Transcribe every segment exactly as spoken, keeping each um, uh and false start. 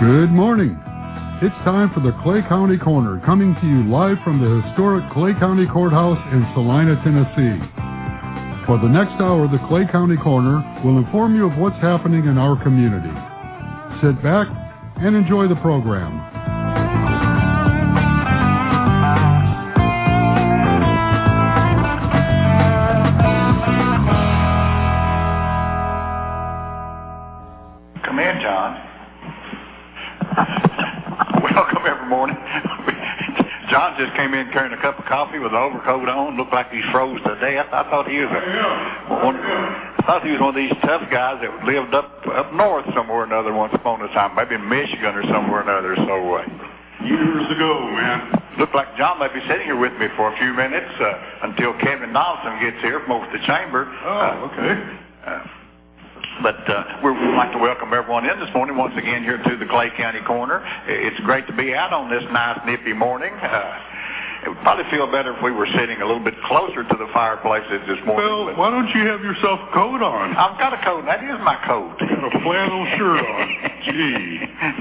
Good morning. It's time for the Clay County Corner, coming to you live from the historic Clay County Courthouse in Salina, Tennessee. For the next hour, the Clay County Corner will inform you of what's happening in our community. Sit back and enjoy the program. Come in, John. Welcome every morning. John just came in carrying a cup of coffee with an overcoat on. Looked like he froze to death. I thought he was a, one, I thought he was one of these tough guys that lived up up north somewhere or another once upon a time, maybe in Michigan or somewhere or another. So uh, years ago, man. Looked like John may be sitting here with me for a few minutes uh, until Kevin Donaldson gets here from over the chamber. Oh, uh, okay. Uh, But uh, we would like to welcome everyone in this morning once again here to the Clay County Corner. It's great to be out on this nice, nippy morning. Uh, it would probably feel better if we were sitting a little bit closer to the fireplaces this morning. Well, why don't you have yourself a coat on? I've got a coat. That is my coat. You got a flannel shirt on. Gee.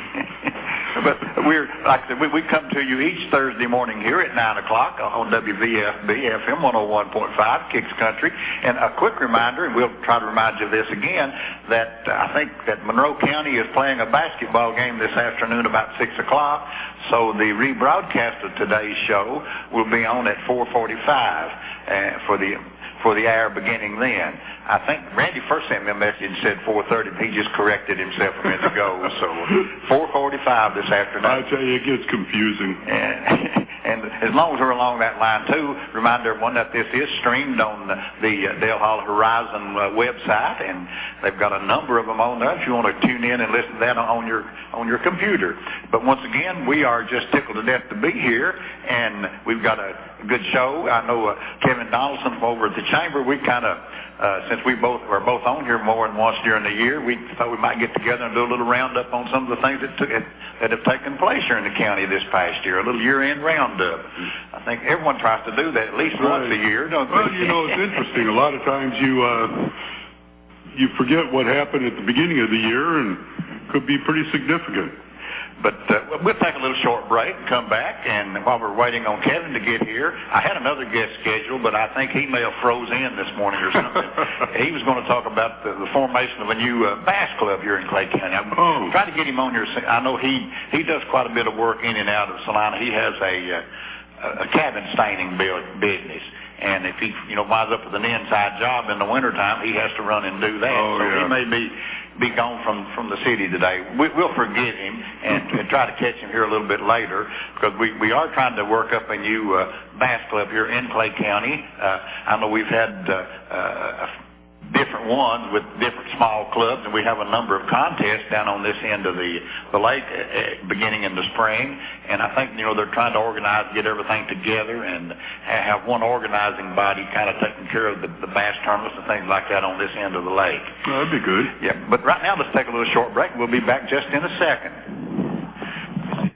But we're, like I said, we, we come to you each Thursday morning here at nine o'clock on W V F B F M one oh one point five, Kicks Country. And a quick reminder, and we'll try to remind you of this again, that uh, I think that Monroe County is playing a basketball game this afternoon about six o'clock. So the rebroadcast of today's show will be on at four forty-five uh, for the for the hour beginning then. I think Randy first sent me a message and said four thirty, but he just corrected himself a minute ago. So four forty-five this afternoon. I tell you, it gets confusing. And, and as long as we're along that line, too, remind everyone that this is streamed on the, the uh, Dale Hall Horizon uh, website, and they've got a number of them on there if you want to tune in and listen to that on your on your computer. But once again, we are just tickled to death to be here, and we've got a good show. I know uh, Kevin Donaldson from over at the chamber, we kind of, uh, since we both are both on here more than once during the year, we thought we might get together and do a little roundup on some of the things that took that have taken place here in the county this past year, a little year-end roundup. I think everyone tries to do that at least right. once a year, don't well, they? You know, it's interesting. A lot of times you uh, you forget what happened at the beginning of the year, and could be pretty significant. But uh, we'll take a little short break and come back, and while we're waiting on Kevin to get here, I had another guest scheduled, but I think he may have froze in this morning or something. He was going to talk about the, the formation of a new uh, bass club here in Clay County. I'm oh. trying to get him on here. I know he, he does quite a bit of work in and out of Salina. He has a, uh, a cabin staining business. And if he, you know, winds up with an inside job in the wintertime, he has to run and do that. Oh, so yeah. he may be, be gone from, from the city today. We, we'll forgive him and, and try to catch him here a little bit later, because we, we are trying to work up a new uh, bass club here in Clay County. Uh, I know we've had uh, uh, different ones with different small clubs, and we have a number of contests down on this end of the, the lake uh, beginning in the spring. And I think, you know, they're trying to organize, get everything together, and have one organizing body kind of taking care of the, the bass tournaments and things like that on this end of the lake. That'd be good. Yeah, but right now let's take a little short break. We'll be back just in a second.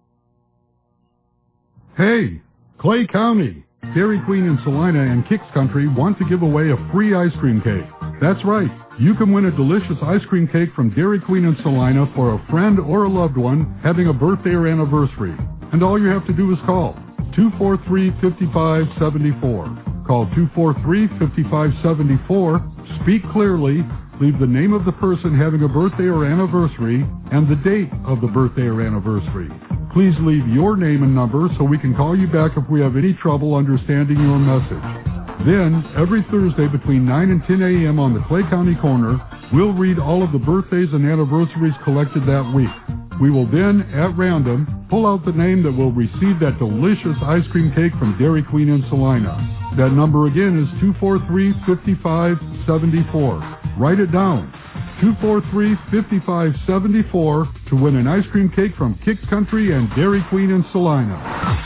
Hey, Clay County. Dairy Queen in Salina and Kicks Country want to give away a free ice cream cake. That's right. You can win a delicious ice cream cake from Dairy Queen in Salina for a friend or a loved one having a birthday or anniversary. And all you have to do is call two four three, five five seven four. Call two four three, five five seven four. Speak clearly. Leave the name of the person having a birthday or anniversary and the date of the birthday or anniversary. Please leave your name and number so we can call you back if we have any trouble understanding your message. Then, every Thursday between nine and ten a.m. on the Clay County Corner, we'll read all of the birthdays and anniversaries collected that week. We will then, at random, pull out the name that will receive that delicious ice cream cake from Dairy Queen in Salina. That number again is two four three, five five seven four. Write it down. two four three, five five seven four to win an ice cream cake from Kicks Country and Dairy Queen in Salina.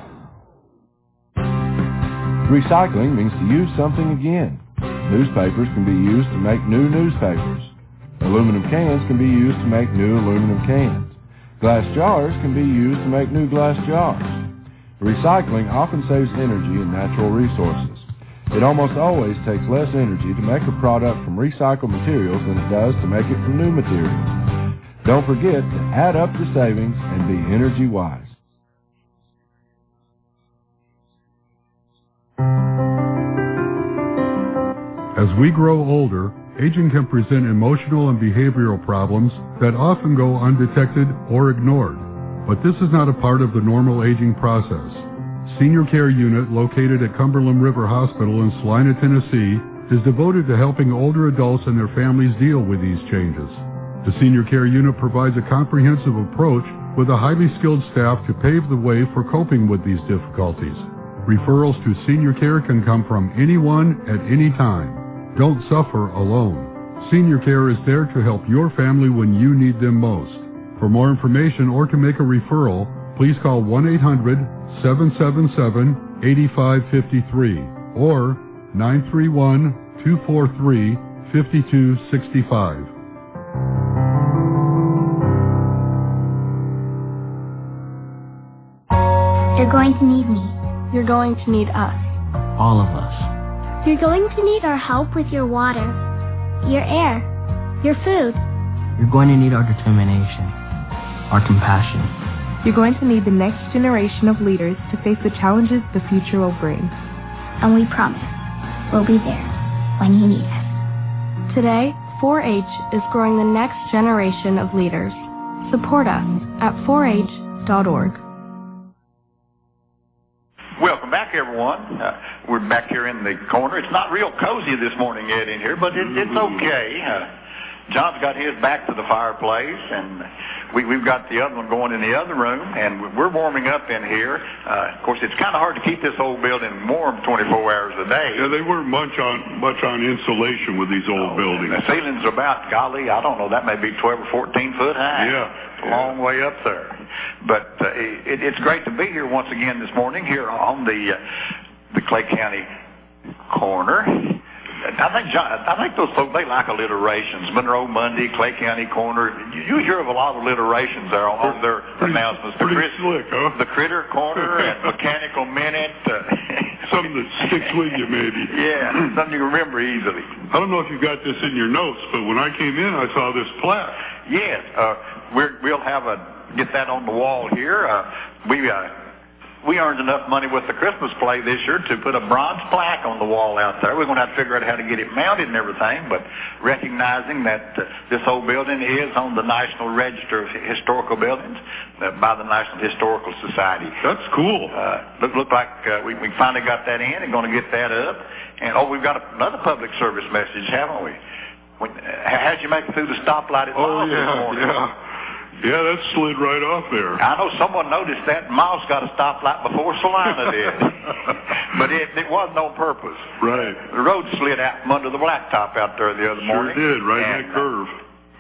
Recycling means to use something again. Newspapers can be used to make new newspapers. Aluminum cans can be used to make new aluminum cans. Glass jars can be used to make new glass jars. Recycling often saves energy and natural resources. It almost always takes less energy to make a product from recycled materials than it does to make it from new materials. Don't forget to add up your savings and be energy wise. As we grow older, aging can present emotional and behavioral problems that often go undetected or ignored. But this is not a part of the normal aging process. Senior Care Unit, located at Cumberland River Hospital in Salina, Tennessee, is devoted to helping older adults and their families deal with these changes. The Senior Care Unit provides a comprehensive approach with a highly skilled staff to pave the way for coping with these difficulties. Referrals to Senior Care can come from anyone at any time. Don't suffer alone. Senior Care is there to help your family when you need them most. For more information or to make a referral, please call one eight hundred, seven seven seven, eight five five three or nine three one, two four three, five two six five. You're going to need me. You're going to need us. All of us. You're going to need our help with your water, your air, your food. You're going to need our determination, our compassion. You're going to need the next generation of leaders to face the challenges the future will bring. And we promise we'll be there when you need us. Today, four H is growing the next generation of leaders. Support us at four H dot org. Welcome back, everyone. Uh, we're back here in the corner. It's not real cozy this morning yet in here, but it, it's okay. Uh, John's got his back to the fireplace, and we, we've got the other one going in the other room, and we're warming up in here. Uh, of course, it's kind of hard to keep this old building warm twenty-four hours a day. Yeah, they weren't much on much on insulation with these old oh, buildings. The ceilings are about, golly, I don't know, that may be twelve or fourteen foot high. Yeah. It's a long way up there. But uh, it, it's great to be here once again this morning here on the uh, the Clay County corner. I think John, I think those folks, they like alliterations. Monroe Monday, Clay County corner. You, you hear of a lot of alliterations there on, on their pretty, announcements. Pretty the Crit, slick, huh? The Critter corner and Mechanical Minute. Uh, Something that sticks with you, maybe. Yeah, something you remember easily. I don't know if you've got this in your notes, but when I came in, I saw this plaque. Yes, uh, we're, we'll have a get that on the wall here. Uh, we uh, we earned enough money with the Christmas play this year to put a bronze plaque on the wall out there. We're going to have to figure out how to get it mounted and everything, but recognizing that uh, this old building is on the National Register of Historical Buildings uh, by the National Historical Society. That's cool. Uh, look, look like uh, we, we finally got that in and going to get that up. And, oh, we've got another public service message, haven't we? When, uh, how'd you make it through the stoplight at Oh, Miles yeah, this morning? yeah. Yeah, that slid right off there. I know someone noticed that. Miles got a stoplight before Salina did. But it, it wasn't on purpose. Right. The road slid out from under the blacktop out there the other Sure morning. did, right and, in that curve.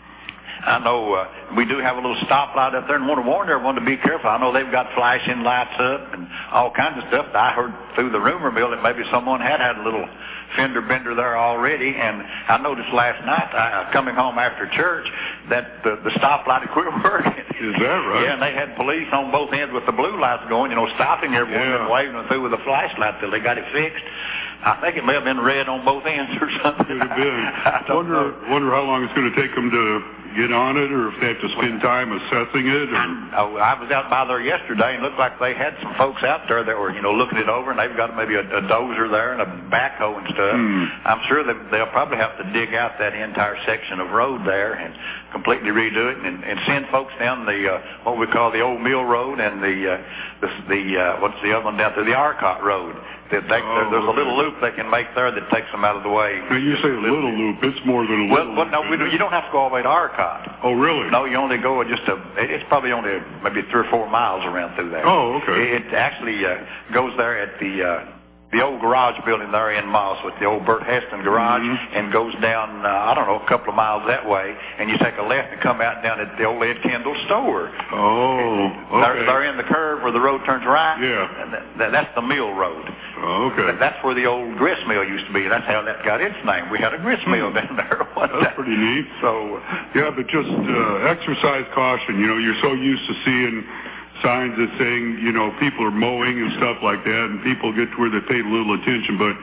I know uh, we do have a little stoplight up there and want to warn everyone to be careful. I know they've got flashing lights up and all kinds of stuff. I heard through the rumor mill that maybe someone had had a little fender bender there already, and I noticed last night, uh, coming home after church, that the, the stoplight had quit working. Is that right? Yeah, and they had police on both ends with the blue lights going, you know, stopping everyone Yeah. and waving them through with a flashlight till they got it fixed. I think it may have been red on both ends or something. Could have been. I don't wonder, know. wonder how long it's going to take them to get on it, or if they have to spend time assessing it. Or... Oh, I was out by there yesterday, and it looked like they had some folks out there that were, you know, looking it over, and they've got maybe a, a dozer there and a backhoe and stuff. Hmm. I'm sure that they'll probably have to dig out that entire section of road there and completely redo it, and, and send folks down the uh, what we call the old Mill Road and the uh, the, the uh, what's the other one down there, the Arcot Road. That they, Oh, there, there's okay. a little loop they can make there that takes them out of the way. Now, you say a little loop. It's more than a Well, little well no, loop. we, don't- you don't have to go all the way to Arcot. Oh, really? No, you only go just a, it's probably only maybe three or four miles around through there. Oh, okay. It actually uh, goes there at the uh, the old garage building there in Moss with the old Bert Heston garage, Mm-hmm. and goes down, uh, I don't know, a couple of miles that way, and you take a left and come out down at the old Ed Kendall store. Oh, okay. They're, they're in the curve where the road turns right. Yeah. And that, that, that's the mill road. Oh, okay. That- That's where the old grist mill used to be. That's how that got its name. We had a grist mill down there one That's time. pretty neat. So, Yeah, but just uh, exercise caution. You know, you're so used to seeing signs that saying, you know, people are mowing and stuff like that, and people get to where they pay little attention. But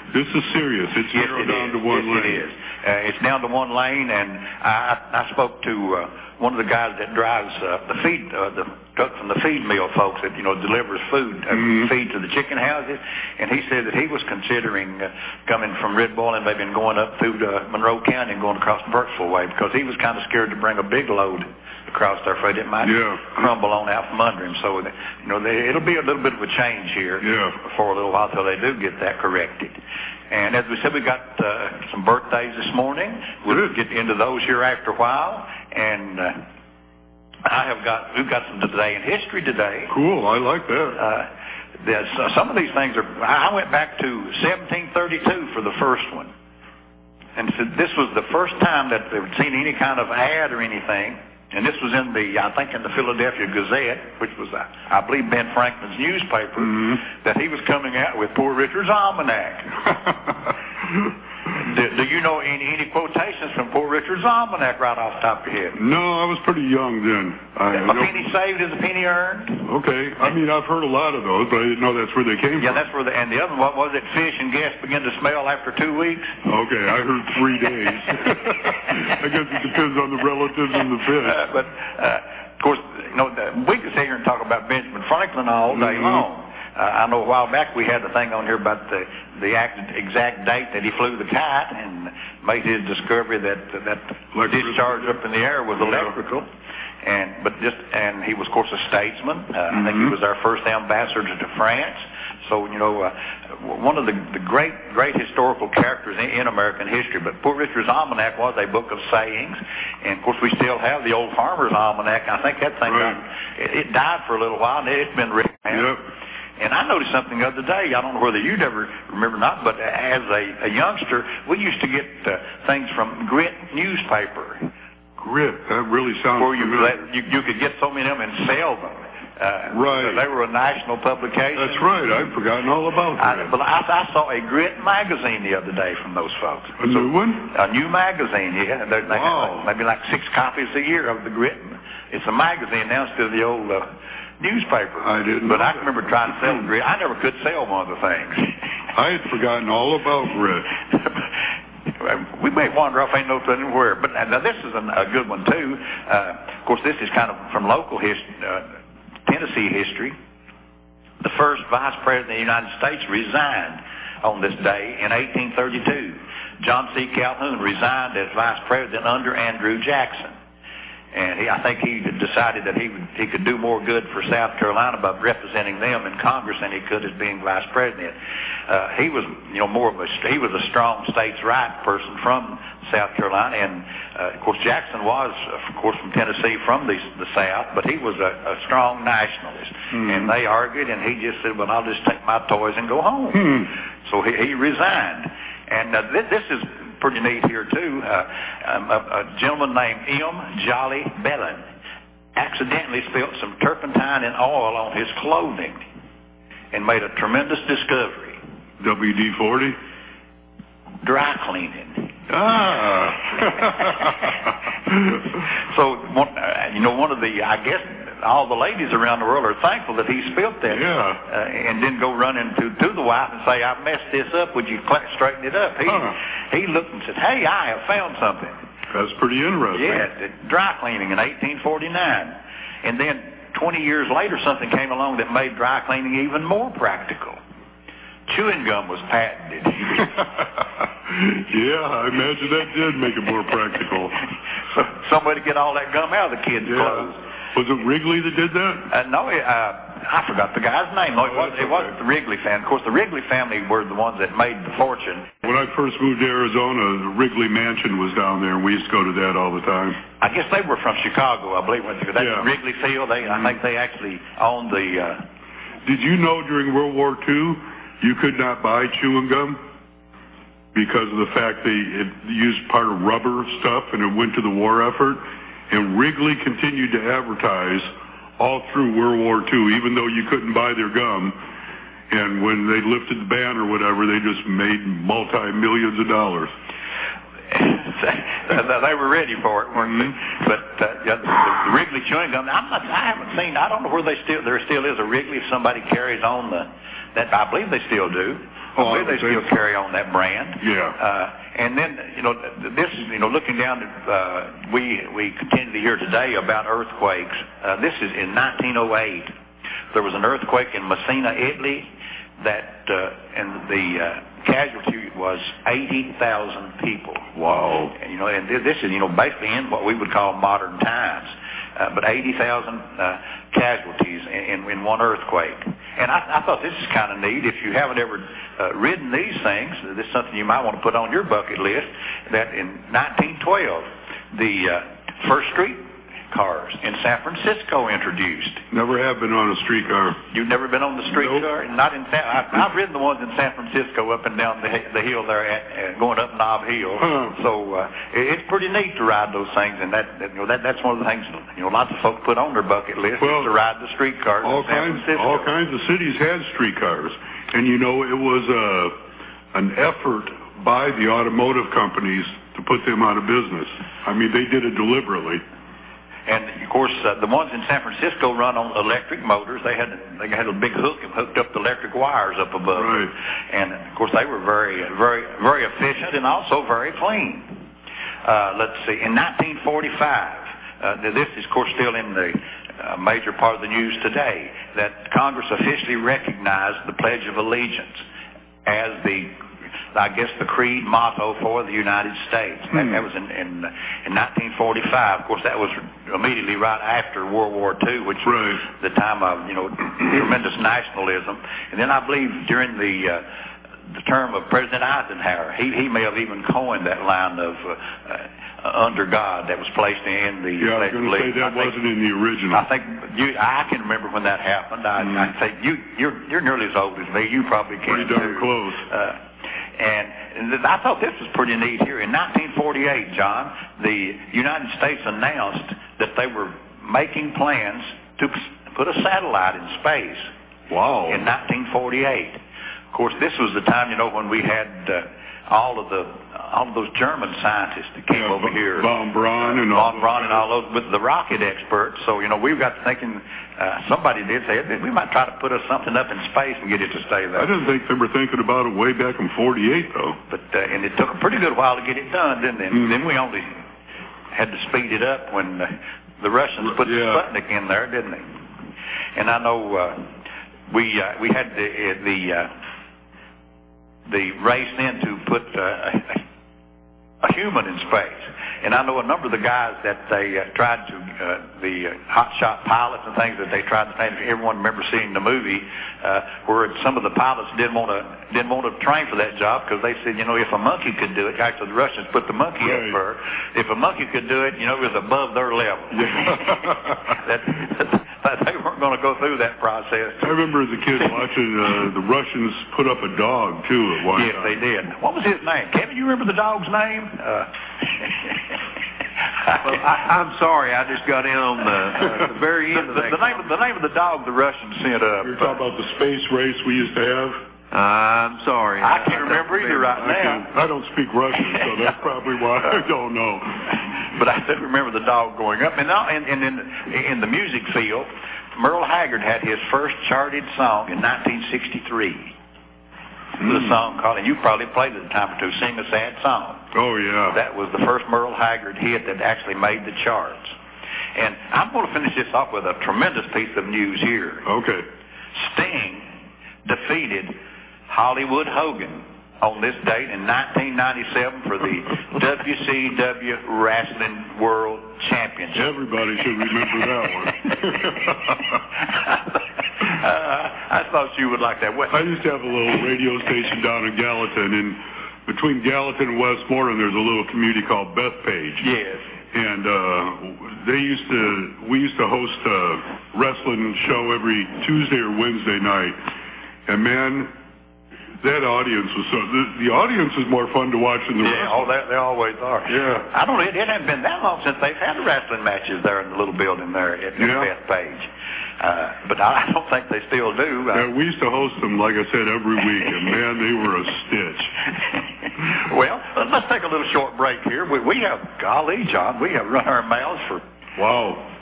This is serious. It's yes, narrowed it down is. to one yes, lane. It is. Uh, it's down to one lane, and I, I spoke to uh, one of the guys that drives uh, the feed, uh, the truck from the feed mill folks that, you know, delivers food, uh, Mm-hmm. feed to the chicken houses, and he said that he was considering uh, coming from Red Bull and maybe going up through uh, Monroe County and going across Burkesville way because he was kind of scared to bring a big load across there, afraid it might yeah. crumble on out from under him. So, that, you know, they, it'll be a little bit of a change here yeah. for a little while till they do get that corrected. And as we said, we got uh, some birthdays this morning. We'll Good. get into those here after a while. And uh, I have got, we've got some today in history today. Cool. I like that. Uh, there's, uh, some of these things are, I went back to seventeen thirty-two for the first one. And so this was the first time that they've seen any kind of ad or anything. And this was in the, I think in the Philadelphia Gazette, which was, uh, I believe, Ben Franklin's newspaper, Mm-hmm. that he was coming out with Poor Richard's Almanac. do, do you know any, any quotations from Poor Richard's Almanac right off the top of your head? No, I was pretty young then. I, A penny saved is a penny earned. Okay. I mean, I've heard a lot of those, but I didn't know that's where they came Yeah, from. that's where the, and the other one, was it fish and gas begin to smell after two weeks? Okay, I heard three days. I guess it depends on the relatives and the fish. Uh, but, uh, of course, you know, the, we could sit here and talk about Benjamin Franklin all day Mm-hmm. long. Uh, I know a while back we had the thing on here about the, the act, exact date that he flew the kite and made his discovery that that discharge up in the air was electrical. And but just and he was, of course, a statesman. Uh, Mm-hmm. I think he was our first ambassador to France. So you know, uh, one of the, the great great historical characters in, in American history. But Poor Richard's Almanac was a book of sayings, and of course we still have the Old Farmer's Almanac. I think that thing Right. got, it, it died for a little while, and it's been written. Yep. And I noticed something the other day. I don't know whether you'd ever remember or not, but as a, a youngster, we used to get uh, things from Grit newspaper. Grit. That really sounds Where you, familiar. you you could get so many of them and sell them. Uh, Right. They were a national publication. That's right. I've forgotten all about I, that. but I, I saw a Grit magazine the other day from those folks. A new one? A new magazine, yeah. They're, they Wow. have maybe like six copies a year of the Grit. It's a magazine now instead of the old uh, newspaper. I didn't But know I that. remember trying to sell Grit. I never could sell one of the things. I had forgotten all about Grit. We may wander off, ain't no telling where. But now this is a, a good one too. Uh, of course, this is kind of from local history, uh, Tennessee history. The first vice president of the United States resigned on this day in eighteen thirty-two. John C. Calhoun resigned as vice president under Andrew Jackson. And he, I think he decided that he would, he could do more good for South Carolina by representing them in Congress than he could as being vice president. Uh, he was, you know, more of a he was a strong states' rights person from South Carolina, and uh, of course Jackson was, of course, from Tennessee, from the the South, but he was a, a strong nationalist. Mm. And they argued, and he just said, "Well, I'll just take my toys and go home." Mm. So he, he resigned, and uh, this, this is pretty neat here too. Uh, um, a, a gentleman named M. Jolly Bellin accidentally spilled some turpentine and oil on his clothing and made a tremendous discovery. W D forty? Dry cleaning. Ah. So, one, uh, you know, one of the, I guess, all the ladies around the world are thankful that he spilled that. Yeah. Uh, and didn't go running to, to the wife and say, "I messed this up. Would you cl- straighten it up?" He, huh. he looked and said, "Hey, I have found something." That's pretty interesting. Yeah, dry cleaning in eighteen forty-nine. And then twenty years later, something came along that made dry cleaning even more practical. Chewing gum was patented. Yeah, I imagine that did make it more practical. So somebody get all that gum out of the kids' Yeah. clothes. Was it Wrigley that did that? Uh, no, uh, I forgot the guy's name. No, it, Oh, was, that's it wasn't okay. the Wrigley family. Of course, the Wrigley family were the ones that made the fortune. When I first moved to Arizona, the Wrigley Mansion was down there, and we used to go to that all the time. I guess they were from Chicago, I believe. That's Yeah. Wrigley Field. They, I think they actually owned the... Uh, Did you know during World War Two, you could not buy chewing gum because of the fact they it used part of rubber stuff and it went to the war effort? And Wrigley continued to advertise all through World War Two, even though you couldn't buy their gum. And when they lifted the ban or whatever, they just made multi-millions of dollars. They were ready for it, weren't Mm-hmm. they? But uh, yeah, the, the Wrigley chewing gum, I'm not, I haven't seen, I don't know where they still, there still is a Wrigley if somebody carries on the, that I believe they still do. Oh, I believe they still carry on that brand. Yeah. Uh, and then, you know, this, you know, looking down, uh, we we continue to hear today about earthquakes. Uh, this is in nineteen oh eight. There was an earthquake in Messina, Italy, that uh, and the uh, casualty was eighty thousand people. Wow. And, you know, and this is, you know, basically in what we would call modern times. Uh, but eighty thousand uh, casualties in, in, in one earthquake. And I, I thought this is kind of neat. If you haven't ever uh, ridden these things, this is something you might want to put on your bucket list, that in nineteen twelve, the uh, first street cars in San Francisco introduced. Never have been on a streetcar. You've never been on the streetcar? Nope. Not in San. I've, I've ridden the ones in San Francisco up and down the, the hill there, at, uh, going up Nob Hill. Huh. So uh, it, it's pretty neat to ride those things, and that, that you know that that's one of the things you know lots of folks put on their bucket list Well, is to ride the streetcars all in San kinds, Francisco. all kinds of cities had streetcars, and you know it was uh, an effort by the automotive companies to put them out of business. I mean, they did it deliberately. And of course, uh, the ones in San Francisco run on electric motors. They had they had a big hook and hooked up the electric wires up above. Right. And of course, they were very, very, very efficient and also very clean. Uh, let's see. In nineteen forty-five, uh, this is of course still in the uh, major part of the news today, that Congress officially recognized the Pledge of Allegiance as the I guess the creed motto for the United States. Hmm. That, that was in, in in nineteen forty-five. Of course, that was immediately right after World War Two, which right. was the time of you know tremendous nationalism. And then I believe during the uh, the term of President Eisenhower, he he may have even coined that line of uh, uh, "under God" that was placed in the. Yeah, I was going to say that I wasn't think, in the original. I think you. I can remember when that happened. I, mm. I think you you're you're nearly as old as me. You probably can. Pretty darn too. close. Uh, And I thought this was pretty neat here. In nineteen forty-eight, John, the United States announced that they were making plans to put a satellite in space. Wow. In nineteen forty-eight. Of course, this was the time, you know, when we had uh, all of the all of those German scientists that came yeah, over here. Von Braun and uh, all Von Braun and all those, with the rocket experts. So, you know, we've got to thinking, uh, somebody did say that we might try to put us something up in space and get it to stay there. I didn't think they were thinking about it way back in forty-eight, though. But uh, and it took a pretty good while to get it done, didn't it? Mm-hmm. Then we only had to speed it up when uh, the Russians put yeah. the Sputnik in there, didn't they? And I know uh, we uh, we had the uh, the uh, the race then to put uh, a, a human in space. And I know a number of the guys that they uh, tried to, uh, the uh, hotshot pilots and things that they tried to train. Everyone remembers seeing the movie uh, where some of the pilots didn't want to didn't want to train for that job because they said, you know, if a monkey could do it, actually the Russians put the monkey right. up first. If a monkey could do it, you know, it was above their level. Yeah. that, that, they weren't going to go through that process. I remember as a kid watching uh, the Russians put up a dog too at one yes, time. Yes, they did. What was his name? Kevin, you remember the dog's name? Uh, well, I, I'm sorry, I just got in on the, uh, the very end the, of the, that. The name, of, the name of the dog the Russians sent up. You're talking about the space race we used to have? I'm sorry. I can't I remember either right I now. Can, I don't speak Russian, so that's probably why I don't know. But I do remember the dog going up. And, and, and in, in the music field, Merle Haggard had his first charted song in nineteen sixty-three. Mm. The song called, and you probably played it a time or two, Sing a Sad Song. Oh, yeah. That was the first Merle Haggard hit that actually made the charts. And I'm going to finish this off with a tremendous piece of news here. Okay. Sting defeated Hollywood Hogan on this date in nineteen ninety-seven for the W C W Wrestling World Championship. Everybody should remember that one. uh, I thought you would like that. What? I used to have a little radio station down in Gallatin, and between Gallatin and Westmoreland, there's a little community called Bethpage. Yes. And uh, they used to, we used to host a wrestling show every Tuesday or Wednesday night. And man, that audience was so, the, the audience is more fun to watch than the yeah, wrestling. oh, they, they always are. Yeah. I don't know, it, it hasn't been that long since they've had wrestling matches there in the little building there at the yeah. Bethpage. Uh, but I, I don't think they still do. Yeah, we used to host them, like I said, every week, and man, they were a stitch. Well, let's take a little short break here. We, we have, golly, John, we have run our mouths for... Wow.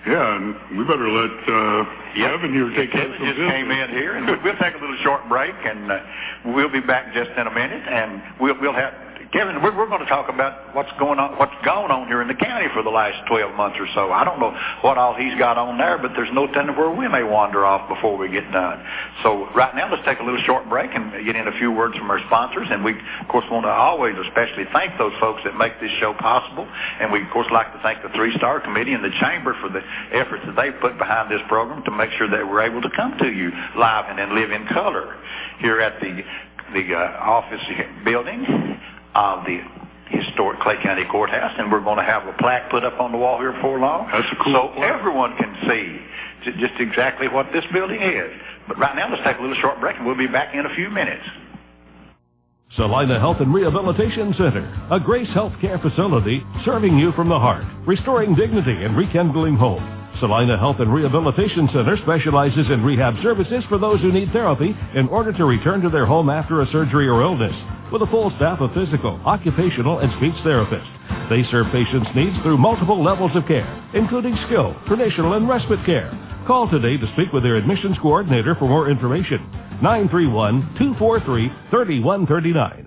Yeah, and we better let uh, yep. Kevin here take Kevin some just business. came in here, and we'll take a little short break, and uh, we'll be back just in a minute, and we'll we'll have. Kevin, we're, we're going to talk about what's going on, what's gone on here in the county for the last twelve months or so. I don't know what all he's got on there, but there's no telling where we may wander off before we get done. So right now, let's take a little short break and get in a few words from our sponsors. And we, of course, want to always especially thank those folks that make this show possible. And we, of course, like to thank the Three Star Committee and the Chamber for the efforts that they put behind this program to make sure that we're able to come to you live and then live in color here at the the uh, office building of the historic Clay County Courthouse, and we're going to have a plaque put up on the wall here before long. That's a cool so plaque. Everyone can see just exactly what this building is. But right now, let's take a little short break, and we'll be back in a few minutes. Salina Health and Rehabilitation Center, a Grace Health Care facility serving you from the heart, restoring dignity and rekindling hope. Salina Health and Rehabilitation Center specializes in rehab services for those who need therapy in order to return to their home after a surgery or illness, with a full staff of physical, occupational, and speech therapists. They serve patients' needs through multiple levels of care, including skilled, traditional, and respite care. Call today to speak with their admissions coordinator for more information. nine three one, two four three, three one three nine.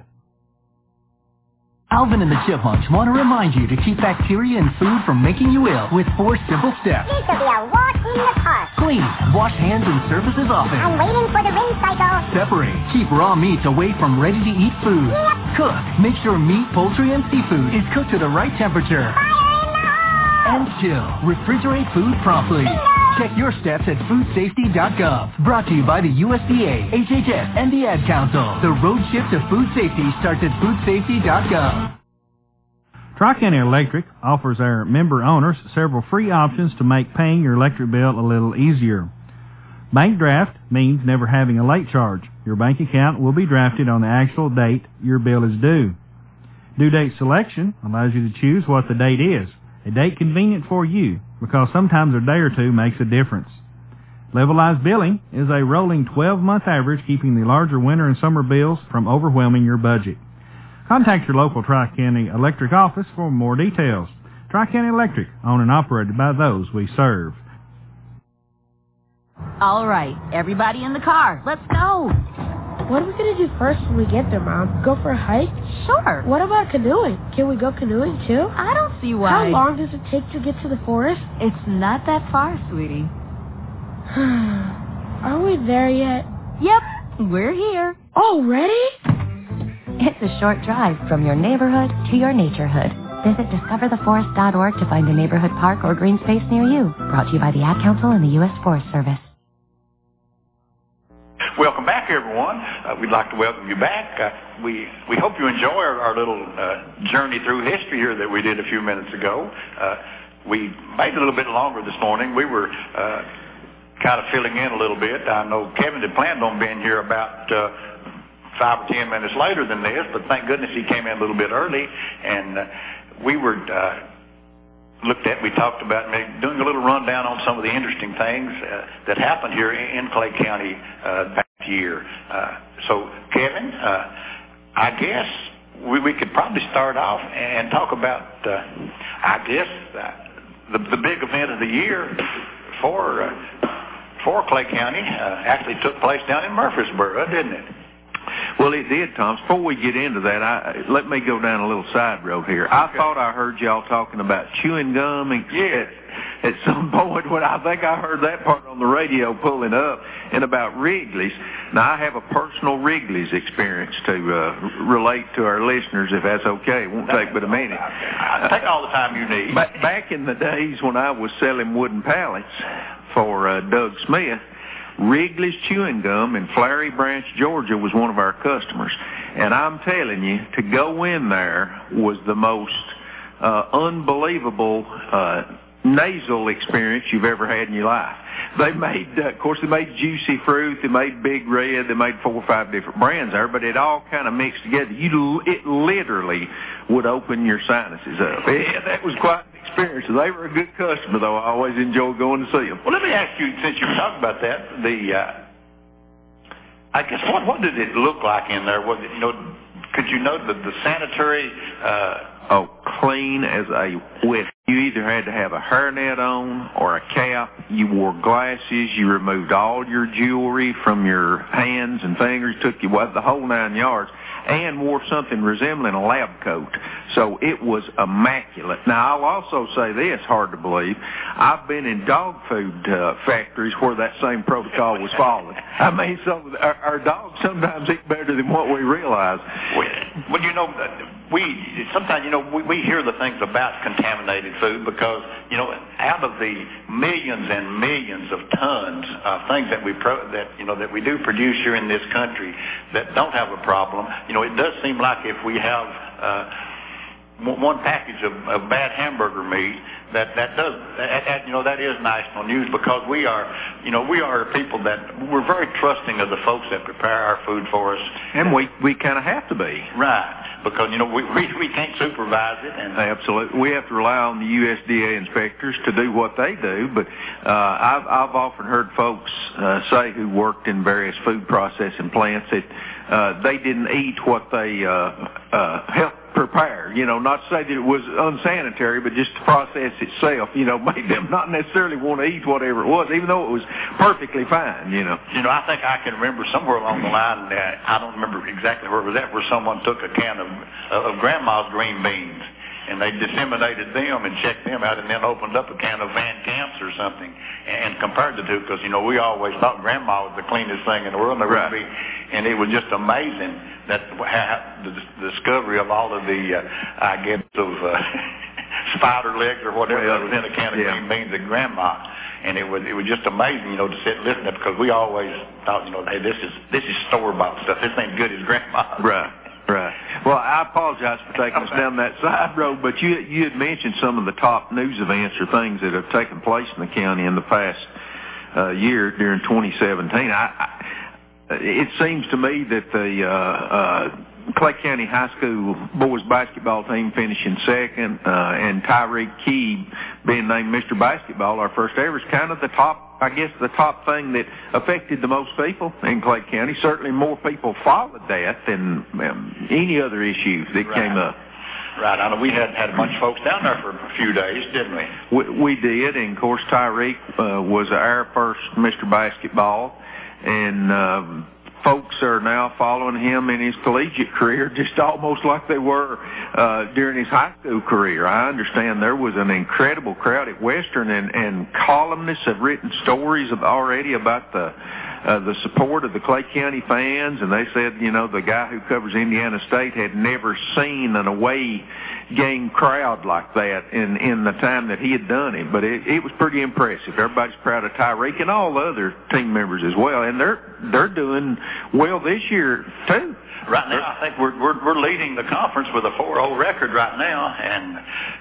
Alvin and the Chipmunks want to remind you to keep bacteria in food from making you ill with four simple steps. Need to be a walk in the park. Clean, wash hands and surfaces often. I'm waiting for the ring cycle. Separate, keep raw meats away from ready-to-eat food. Yep. Cook, make sure meat, poultry, and seafood is cooked to the right temperature. Fire in the hole! And chill, refrigerate food promptly. Bingo! Check your steps at food safety dot gov. Brought to you by the U S D A, H H S, and the Ad Council. The road trip to food safety starts at food safety dot gov. Tri-County Electric offers our member owners several free options to make paying your electric bill a little easier. Bank draft means never having a late charge. Your bank account will be drafted on the actual date your bill is due. Due date selection allows you to choose what the date is, a date convenient for you, because sometimes a day or two makes a difference. Levelized billing is a rolling twelve-month average, keeping the larger winter and summer bills from overwhelming your budget. Contact your local Tri-County Electric office for more details. Tri-County Electric, owned and operated by those we serve. All right, everybody in the car, let's go. What are we going to do first when we get there, Mom? Go for a hike? Sure. What about canoeing? Can we go canoeing, too? I don't see why. How long does it take to get to the forest? It's not that far, sweetie. Are we there yet? Yep, we're here. Already? It's a short drive from your neighborhood to your naturehood. Visit discover the forest dot org to find a neighborhood park or green space near you. Brought to you by the Ad Council and the U S Forest Service. Welcome back, everyone. Uh, we'd like to welcome you back. Uh, we we hope you enjoy our, our little uh, journey through history here that we did a few minutes ago. Uh, we made it a little bit longer this morning. We were uh, kind of filling in a little bit. I know Kevin had planned on being here about uh, five or ten minutes later than this, but thank goodness he came in a little bit early. And uh, we were uh, looked at, we talked about maybe doing a little rundown on some of the interesting things uh, that happened here in Clay County uh, past year. Uh, so, Kevin, uh, I guess we, we could probably start off and talk about, uh, I guess, uh, the, the big event of the year for uh, for Clay County uh, actually took place down in Murfreesboro, didn't it? Well, it did, Tom. Before we get into that, I, let me go down a little side road here. I okay. thought I heard y'all talking about chewing gum and yes. at, at some point when I think I heard that part on the radio pulling up, and about Wrigley's. Now, I have a personal Wrigley's experience to uh, relate to our listeners, if that's okay. It won't take but a minute. I'll take all the time you need. But back in the days when I was selling wooden pallets for uh, Doug Smith, Wrigley's Chewing Gum in Flowery Branch, Georgia was one of our customers. And I'm telling you, to go in there was the most uh, unbelievable uh, nasal experience you've ever had in your life. They made, uh, of course, they made Juicy Fruit, they made Big Red, they made four or five different brands there, but it all kind of mixed together. You, it literally would open your sinuses up. Yeah, that was quite an experience. They were a good customer, though. I always enjoyed going to see them. Well, let me ask you, since you were talking about that, the, uh, I guess, what, what did it look like in there? Was it, you know, could you note the, the sanitary, uh, Oh, clean as a whistle. You either had to have a hairnet on or a cap. You wore glasses. You removed all your jewelry from your hands and fingers, took you what the whole nine yards, and wore something resembling a lab coat. So it was immaculate. Now, I'll also say this, hard to believe. I've been in dog food uh, factories where that same protocol was followed. I mean, so our, our dogs sometimes eat better than what we realize. Well, you know, we sometimes, you know, we, we hear the things about contaminated food because, you know, out of the millions and millions of tons of things that we pro, that you know that we do produce here in this country that don't have a problem, you know, it does seem like if we have uh, one package of, of bad hamburger meat, that that does that, that, you know that is national news because we are you know we are people that we're very trusting of the folks that prepare our food for us, and we we kind of have to be right because you know we we, we can't supervise it, and absolutely we have to rely on the U S D A inspectors to do what they do. But uh, I've I've often heard folks uh, say who worked in various food processing plants that uh, they didn't eat what they uh, uh, helped prepare, you know, not to say that it was unsanitary, but just the process itself, you know, made them not necessarily want to eat whatever it was, even though it was perfectly fine, you know. You know, I think I can remember somewhere along the line, uh, I don't remember exactly where it was at, where someone took a can of, uh, of Grandma's green beans, and they disseminated them and checked them out and then opened up a can of Van Camp's or something and compared the two because, you know, we always thought Grandma was the cleanest thing in the world. And, right. be, and it was just amazing that the discovery of all of the, uh, I guess, of uh, spider legs or whatever well, that was in a can of yeah. green beans at Grandma. And it was it was just amazing, you know, to sit and listen to it because we always thought, you know, hey, this is this is store-bought stuff. This ain't good as Grandma's. Right. Right. Well, I apologize for taking us down that side road, but you you had mentioned some of the top news events or things that have taken place in the county in the past uh, year during twenty seventeen. I, I, it seems to me that the uh, uh, Clay County High School boys basketball team finishing second uh, and Tyreek Key being named Mister Basketball, our first ever, is kind of the top, I guess, the top thing that affected the most people in Clay County. Certainly more people followed that than um, any other issues that right. came up. Right. I know we had, had a bunch of folks down there for a few days, didn't we? We, we did, and of course Tyreek uh, was our first Mister Basketball, and um, folks are now following him in his collegiate career just almost like they were uh, during his high school career. I understand there was an incredible crowd at Western, and, and columnists have written stories of already about the uh, the support of the Clay County fans, and they said, you know, the guy who covers Indiana State had never seen an away game crowd like that in, in the time that he had done it. But it, it was pretty impressive. Everybody's proud of Tyreek and all the other team members as well, and they're they're doing well this year too. Right now, I think we're we're, we're leading the conference with a four oh record right now, and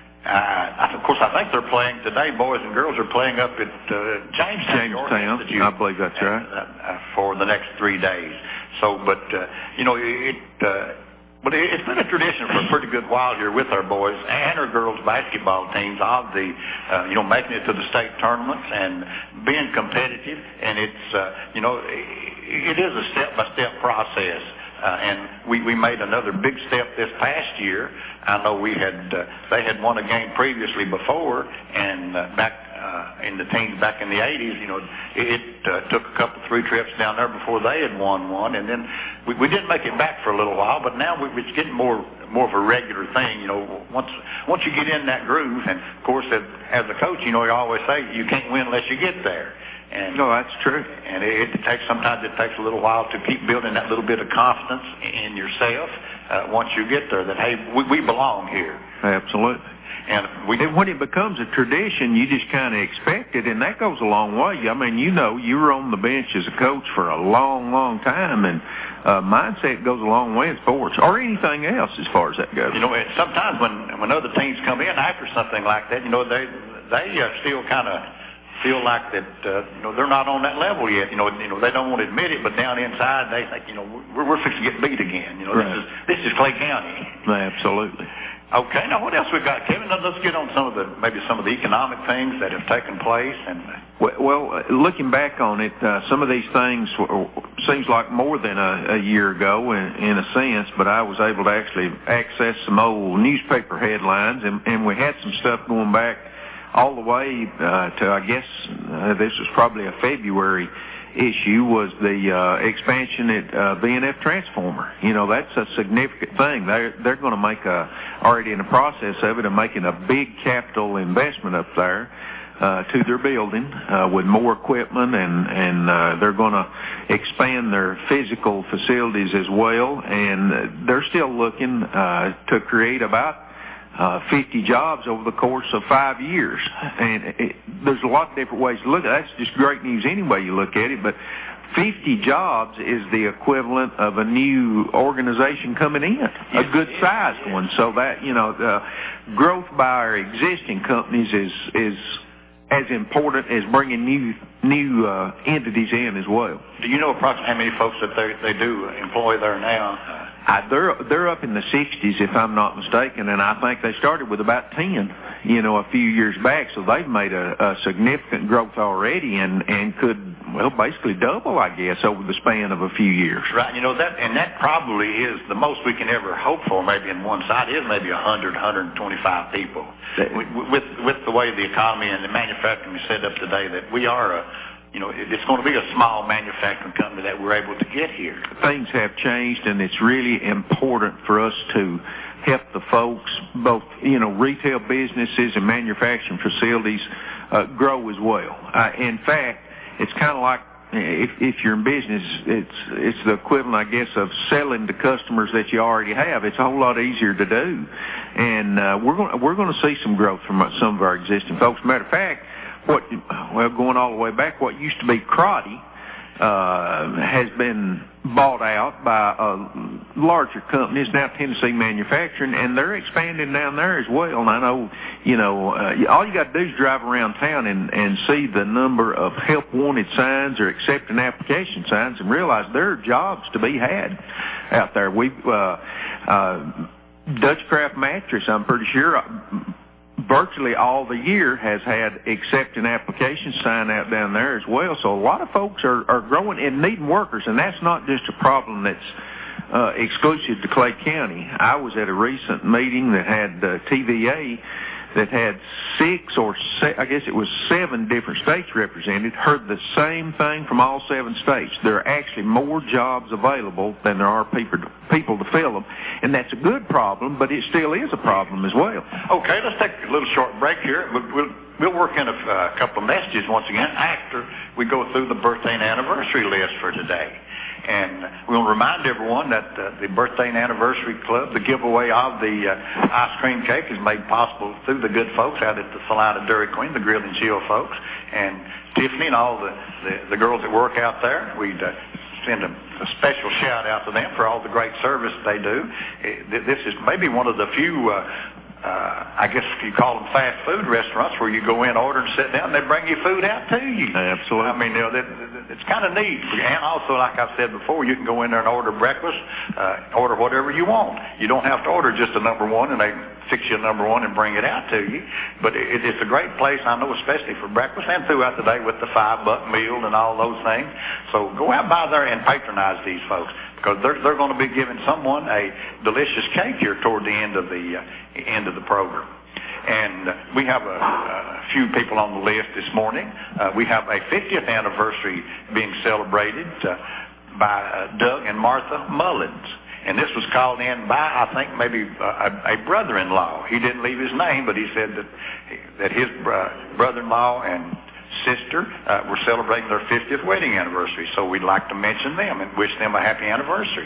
uh, of course I think they're playing today. Boys and girls are playing up at uh, Jamestown, Jamestown. Institute, I believe that's right. Uh, uh, for the next three days. So, but uh, you know it. Uh, But it's been a tradition for a pretty good while here with our boys and our girls basketball teams of the, uh, you know, making it to the state tournaments and being competitive. And it's, uh, you know, it is a step-by-step process. Uh, and we, we made another big step this past year. I know we had, uh, they had won a game previously before, and uh, back uh, in the teams back in the eighties, you know, it uh, took a couple, three trips down there before they had won one, and then we, we didn't make it back for a little while, but now we, it's getting more more of a regular thing, you know, once once you get in that groove, and of course, as, as a coach, you know, you always say you can't win unless you get there. And, no, that's true. And it, it takes, sometimes it takes a little while to keep building that little bit of confidence in yourself uh, once you get there that, hey, we, we belong here. Absolutely. And we, when it becomes a tradition, you just kind of expect it, and that goes a long way. I mean, you know, you were on the bench as a coach for a long, long time, and uh, mindset goes a long way in sports, or anything else as far as that goes. You know, sometimes when when other teams come in after something like that, you know, they they uh, still kind of feel like that, uh, you know, they're not on that level yet. You know, you know, they don't want to admit it, but down inside they think, you know, we're, we're fixing to get beat again. You know, right. this is this is Clay County. Absolutely. Okay, now what else we got, Kevin? Now, let's get on some of the maybe some of the economic things that have taken place. And well, well looking back on it, uh, some of these things were, seems like more than a, a year ago in, in a sense, but I was able to actually access some old newspaper headlines, and, and we had some stuff going back all the way uh, to, I guess, uh, this was probably a February issue, was the uh, expansion at uh, B and F Transformer. You know, that's a significant thing. They're, they're going to make a, already in the process of it, of making a big capital investment up there uh, to their building uh, with more equipment, and, and uh, they're going to expand their physical facilities as well, and they're still looking uh, to create about Uh, fifty jobs over the course of five years. And it, there's a lot of different ways to look at it. That's just great news any way you look at it, but fifty jobs is the equivalent of a new organization coming in, a good-sized one. So that, you know, the growth by our existing companies is is as important as bringing new new uh, entities in as well. Do you know approximately how many folks that they, they do employ there now? Uh, they're they're up in the sixties, if I'm not mistaken, and I think they started with about ten, you know, a few years back. So they've made a, a significant growth already, and and could well basically double, I guess, over the span of a few years. Right, you know that, and that probably is the most we can ever hope for. Maybe in one side is maybe a hundred, hundred twenty-five people. With with the way the economy and the manufacturing is set up today, that we are a You know, it's going to be a small manufacturing company that we're able to get here. Things have changed, and it's really important for us to help the folks, both, you know, retail businesses and manufacturing facilities uh, grow as well. Uh, in fact, it's kind of like if, if you're in business, it's it's the equivalent, I guess, of selling to customers that you already have. It's a whole lot easier to do, and uh, we're going we're going to see some growth from some of our existing folks. Matter of fact, What, well, going all the way back, what used to be Crotty uh, has been bought out by uh, larger companies, now Tennessee Manufacturing, and they're expanding down there as well. And I know, you know, uh, all you got to do is drive around town and, and see the number of help wanted signs or accepting application signs and realize there are jobs to be had out there. We, uh, uh, Dutchcraft Mattress, I'm pretty sure, uh, virtually all the year has had accept an application sign out down there as well. So a lot of folks are, are growing and needing workers, and that's not just a problem that's uh, exclusive to Clay County. I was at a recent meeting that had uh, T V A that had six or se- I guess it was seven different states represented, heard the same thing from all seven states. There are actually more jobs available than there are people to, people to fill them. And that's a good problem, but it still is a problem as well. Okay, let's take a little short break here. We'll, we'll, we'll work in a uh, couple of messages once again after we go through the birthday and anniversary list for today. And we'll remind everyone that uh, the Birthday and Anniversary Club, the giveaway of the uh, ice cream cake, is made possible through the good folks out at the Salina Dairy Queen, the Grill and Chill folks, and Tiffany and all the, the, the girls that work out there. We'd uh, send a, a special shout out to them for all the great service they do. It, this is maybe one of the few uh, Uh, I guess if you call them fast food restaurants where you go in, order, and sit down, and they bring your food out to you. Absolutely. I mean, you know, that, that, it's kind of neat. And also, like I've said before, you can go in there and order breakfast, uh, order whatever you want. You don't have to order just a number one, and they fix you a number one and bring it out to you. But it, it's a great place, I know, especially for breakfast and throughout the day with the five-buck meal and all those things. So go out by there and patronize these folks, because they're, they're going to be giving someone a delicious cake here toward the end of the uh, end of the program. And uh, we have a, a few people on the list this morning. Uh, we have a fiftieth anniversary being celebrated uh, by uh, Doug and Martha Mullins. And this was called in by, I think, maybe a, a brother-in-law. He didn't leave his name, but he said that that his uh, brother-in-law and sister uh, were celebrating their fiftieth wedding anniversary. So we'd like to mention them and wish them a happy anniversary.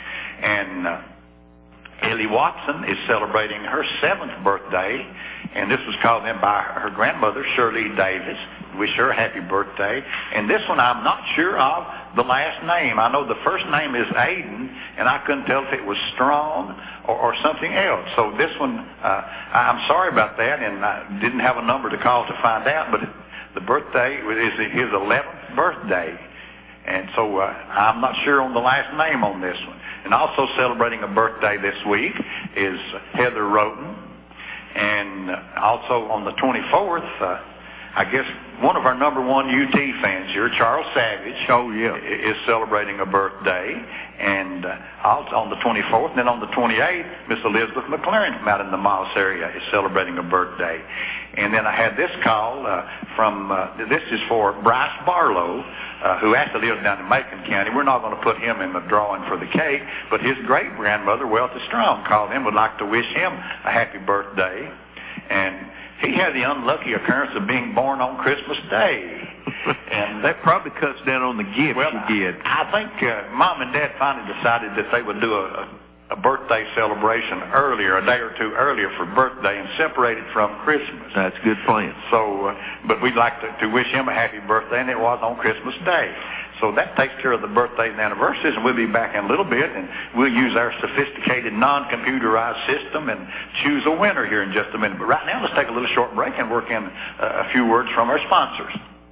And uh, Ellie Watson is celebrating her seventh birthday, and this was called in by her grandmother, Shirley Davis. Wish her a happy birthday. And this one I'm not sure of the last name. I know the first name is Aiden, and I couldn't tell if it was Strong or, or something else. So this one, uh, I'm sorry about that, and I didn't have a number to call to find out, but it, the birthday is his eleventh birthday. And so uh, I'm not sure on the last name on this one. And also celebrating a birthday this week is Heather Roden. And uh, also on the twenty-fourth, uh, I guess one of our number one U T fans here, Charles Savage, oh yeah, is celebrating a birthday. And uh, also on the twenty-fourth, and then on the twenty-eighth, Miss Elizabeth McLaren from out in the Moss area is celebrating a birthday. And then I had this call uh, from, uh, this is for Bryce Barlow, uh, who actually lives down in Macon County. We're not going to put him in the drawing for the cake, but his great-grandmother, Wealthy Strong, called him, would like to wish him a happy birthday. And he had the unlucky occurrence of being born on Christmas Day. And that probably cuts down on the gifts well, you get. I, I think uh, Mom and Dad finally decided that they would do a, a birthday celebration earlier, a day or two earlier for birthday, and separate it from Christmas. That's a good plan. So, uh, but we'd like to, to wish him a happy birthday, and it was on Christmas Day. So that takes care of the birthdays and anniversaries, and we'll be back in a little bit, and we'll use our sophisticated non-computerized system and choose a winner here in just a minute. But right now, let's take a little short break and work in uh, a few words from our sponsors.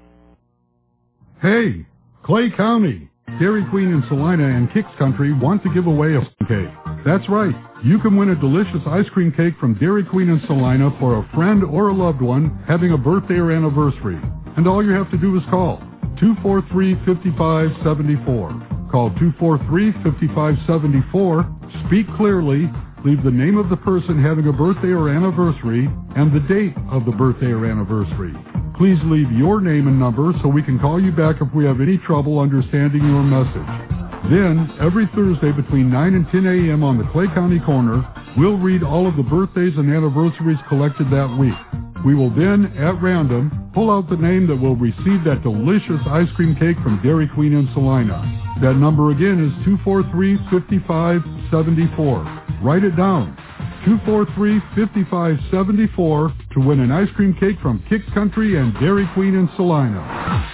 Hey, Clay County, Dairy Queen in Salina and Kicks Country want to give away a cake. That's right. You can win a delicious ice cream cake from Dairy Queen in Salina for a friend or a loved one having a birthday or anniversary. And all you have to do is call two four three, five five seven four. Call two four three, five five seven four. Speak clearly. Leave the name of the person having a birthday or anniversary and the date of the birthday or anniversary. Please leave your name and number so we can call you back if we have any trouble understanding your message. Then, every Thursday between nine and ten a.m. on the Clay County Corner, we'll read all of the birthdays and anniversaries collected that week. We will then, at random, pull out the name that will receive that delicious ice cream cake from Dairy Queen in Salina. That number again is two four three, five five seven four. Write it down. two four three, five five seven four to win an ice cream cake from Kicks Country and Dairy Queen in Salina.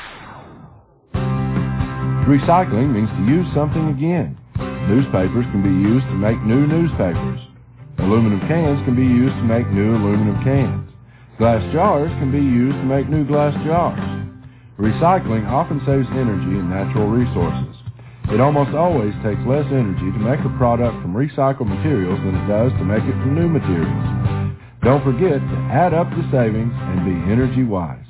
Recycling means to use something again. Newspapers can be used to make new newspapers. Aluminum cans can be used to make new aluminum cans. Glass jars can be used to make new glass jars. Recycling often saves energy and natural resources. It almost always takes less energy to make a product from recycled materials than it does to make it from new materials. Don't forget to add up the savings and be energy wise.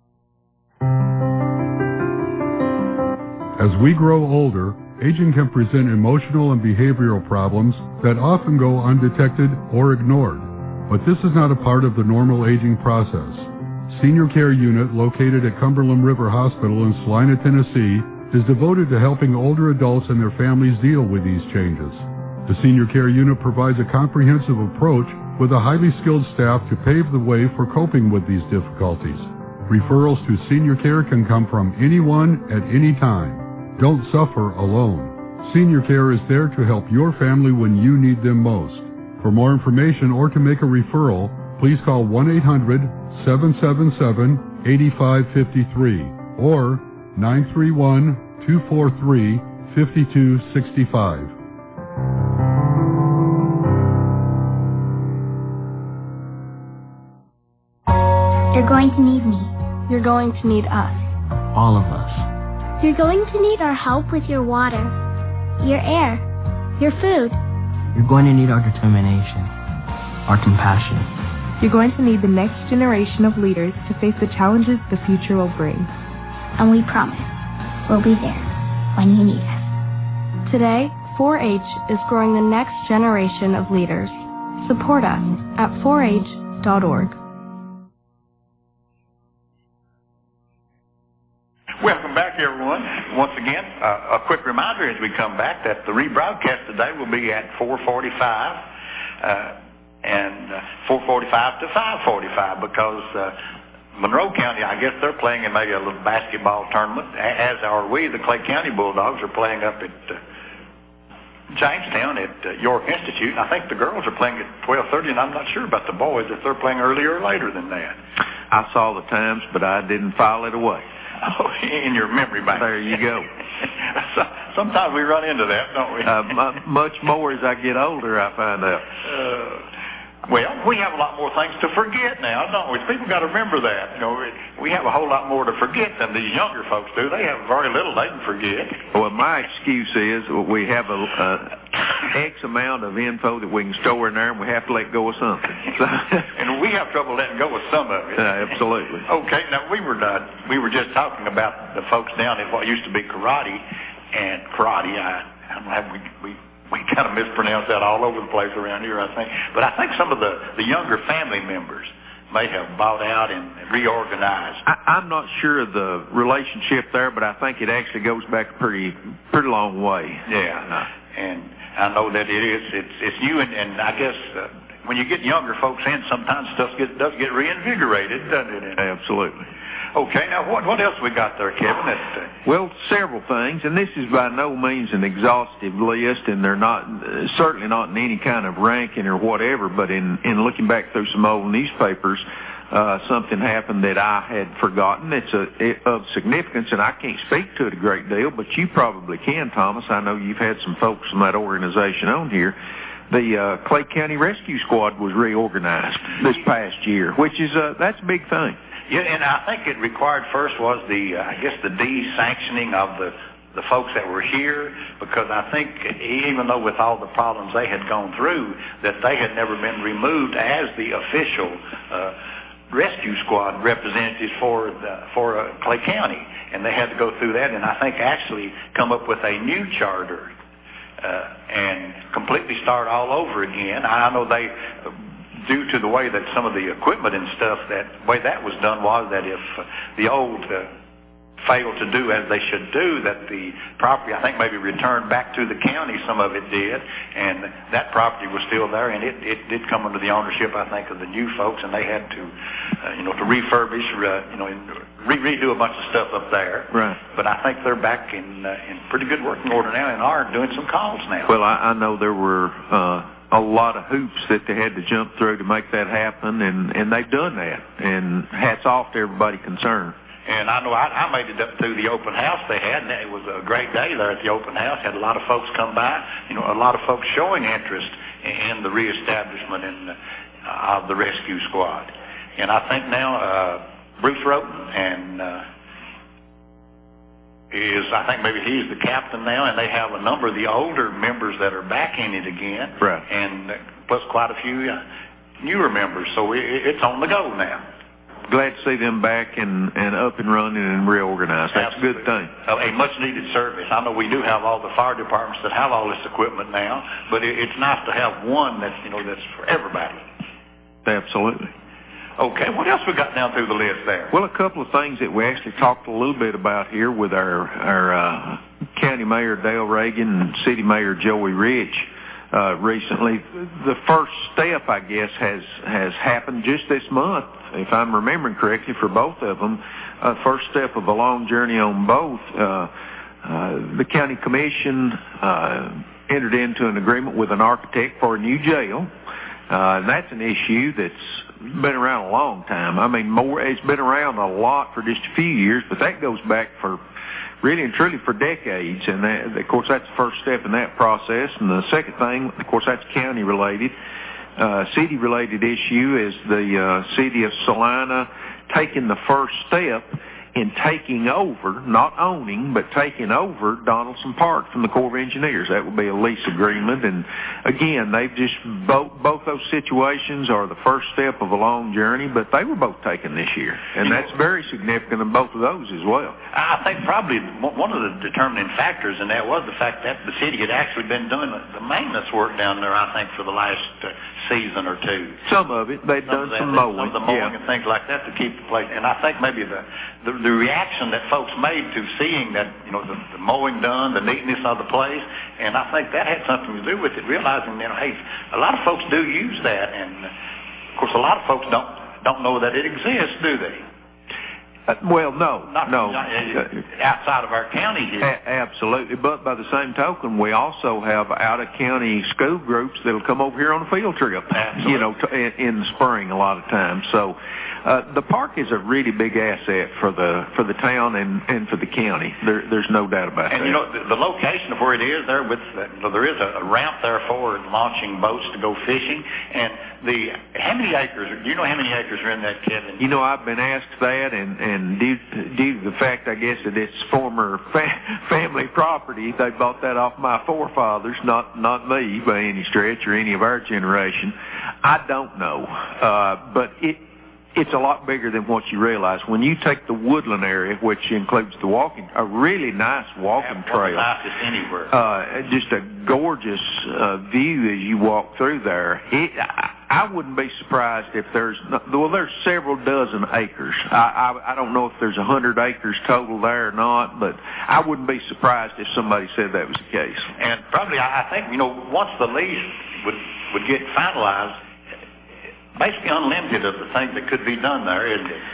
As we grow older, aging can present emotional and behavioral problems that often go undetected or ignored. But this is not a part of the normal aging process. Senior Care Unit, located at Cumberland River Hospital in Salina, Tennessee, is devoted to helping older adults and their families deal with these changes. The Senior Care Unit provides a comprehensive approach with a highly skilled staff to pave the way for coping with these difficulties. Referrals to Senior Care can come from anyone at any time. Don't suffer alone. Senior Care is there to help your family when you need them most. For more information or to make a referral, please call one eight hundred, seven seven seven, eight five five three or nine three one, two four three, five two six five. You're going to need me. You're going to need us. All of us. You're going to need our help with your water, your air, your food. You're going to need our determination, our compassion. You're going to need the next generation of leaders to face the challenges the future will bring. And we promise we'll be there when you need us. Today, four H is growing the next generation of leaders. Support us at four H dot org. Welcome back, everyone. Once again, uh, a quick reminder as we come back that the rebroadcast today will be at four forty-five uh, and uh, four forty-five to five forty-five because uh, Monroe County, I guess they're playing in maybe a little basketball tournament, as are we. The Clay County Bulldogs are playing up at uh, Jamestown at uh, York Institute. And I think the girls are playing at twelve thirty, and I'm not sure about the boys if they're playing earlier or later than that. I saw the times, but I didn't file it away. Oh, in your memory bank. There you go. so, sometimes we run into that, don't we? uh, m- much more as I get older, I find out. Uh, Well, we have a lot more things to forget now, don't we? People got to remember that. You know, we have a whole lot more to forget than these younger folks do. They have very little they can forget. Well, my excuse is we have a, a X amount of info that we can store in there, and we have to let go of something. So, and we have trouble letting go of some of it. Uh, absolutely. Okay, now we were uh, we were just talking about the folks down at what used to be karate, and karate. I, I don't know, we we. We kind of mispronounce that all over the place around here, I think. But I think some of the, the younger family members may have bought out and reorganized. I, I'm not sure of the relationship there, but I think it actually goes back a pretty pretty long way. Yeah, and I know that it is. It's it's you, and, and I guess uh, when you get younger folks in, sometimes stuff get, does get reinvigorated, doesn't it? Absolutely. Okay, now what what else we got there, Kevin? That, uh, well, several things, and this is by no means an exhaustive list, and they're not uh, certainly not in any kind of ranking or whatever. But in in looking back through some old newspapers, uh, something happened that I had forgotten. It's a it, of significance, and I can't speak to it a great deal, but you probably can, Thomas. I know you've had some folks from that organization on here. The uh, Clay County Rescue Squad was reorganized this past year, which is uh, that's a big thing. Yeah, and I think it required first was the, uh, I guess, the de-sanctioning of the, the folks that were here, because I think even though with all the problems they had gone through, that they had never been removed as the official uh, rescue squad representatives for the, for uh, Clay County, and they had to go through that, and I think actually come up with a new charter uh, and completely start all over again. I know they... Uh, due to the way that some of the equipment and stuff, that way that was done was that if uh, the old uh, failed to do as they should do, that the property, I think, maybe returned back to the county, some of it did, and that property was still there, and it, it did come under the ownership, I think, of the new folks, and they had to, uh, you know, to refurbish, uh, you know, re- redo a bunch of stuff up there. Right. But I think they're back in, uh, in pretty good working order now and are doing some calls now. Well, I, I know there were... Uh a lot of hoops that they had to jump through to make that happen, and, and they've done that. And hats off to everybody concerned. And I know I, I made it up through the open house they had, and it was a great day there at the open house. Had a lot of folks come by, you know, a lot of folks showing interest in, in the reestablishment in, uh, of the rescue squad. And I think now uh, Bruce Roten and... Uh, is, I think maybe he's the captain now, and they have a number of the older members that are back in it again. Right. And plus quite a few uh, newer members, so it, it's on the go now. Glad to see them back and, and up and running and reorganized. That's Absolutely. a good thing. A, a much-needed service. I know we do have all the fire departments that have all this equipment now, but it, it's nice to have one that's, you know, that's for everybody. Absolutely. Okay, what else we got down through the list there? Well, a couple of things that we actually talked a little bit about here with our our uh, County Mayor Dale Reagan and City Mayor Joey Rich uh, recently. The first step, I guess, has has happened just this month, if I'm remembering correctly, for both of them. Uh, first step of a long journey on both. Uh, uh, the County Commission uh, entered into an agreement with an architect for a new jail. Uh, and that's an issue that's been around a long time. I mean, more, it's been around a lot for just a few years, but that goes back for really and truly for decades. And that, of course, that's the first step in that process. And the second thing, of course, that's county related. Uh, city related issue is the uh, city of Salina taking the first step in taking over, not owning, but taking over Donaldson Park from the Corps of Engineers. That would be a lease agreement. And again, they've just, both, both those situations are the first step of a long journey, but they were both taken this year. And that's very significant in both of those as well. I think probably one of the determining factors in that was the fact that the city had actually been doing the maintenance work down there, I think, for the last uh, season or two. Some of it. They've some done that, some mowing. Some of the mowing yeah. and things like that to keep the place. And I think maybe the, the the reaction that folks made to seeing that, you know, the, the mowing done, the neatness of the place, and I think that had something to do with it, realizing, you know, hey, a lot of folks do use that, and of course a lot of folks don't don't know that it exists, do they? Uh, well, no, Not, no. Not, uh, outside of our county here. A- absolutely, but by the same token, we also have out-of-county school groups that'll come over here on a field trip, Absolutely. you know, t- in, in the spring a lot of times. So Uh, the park is a really big asset for the for the town and, and for the county. There, there's no doubt about and that. And, you know, the, the location of where it is there, with the, there is a, a ramp there for launching boats to go fishing. And the how many acres, do you know how many acres are in that, Kevin? You know, I've been asked that, and, and due, due to the fact, I guess, that it's former fa- family property, they bought that off my forefathers, not, not me by any stretch or any of our generation. I don't know. Uh, but it it's a lot bigger than what you realize. When you take the woodland area, which includes the walking, a really nice walking trail. Nicest anywhere. Uh, just a gorgeous uh, view as you walk through there. It, I, I wouldn't be surprised if there's, well, there's several dozen acres. I, I, I don't know if there's a hundred acres total there or not, but I wouldn't be surprised if somebody said that was the case. And probably, I think, you know, once the lease would, would get finalized, basically unlimited of the things that could be done there, isn't it?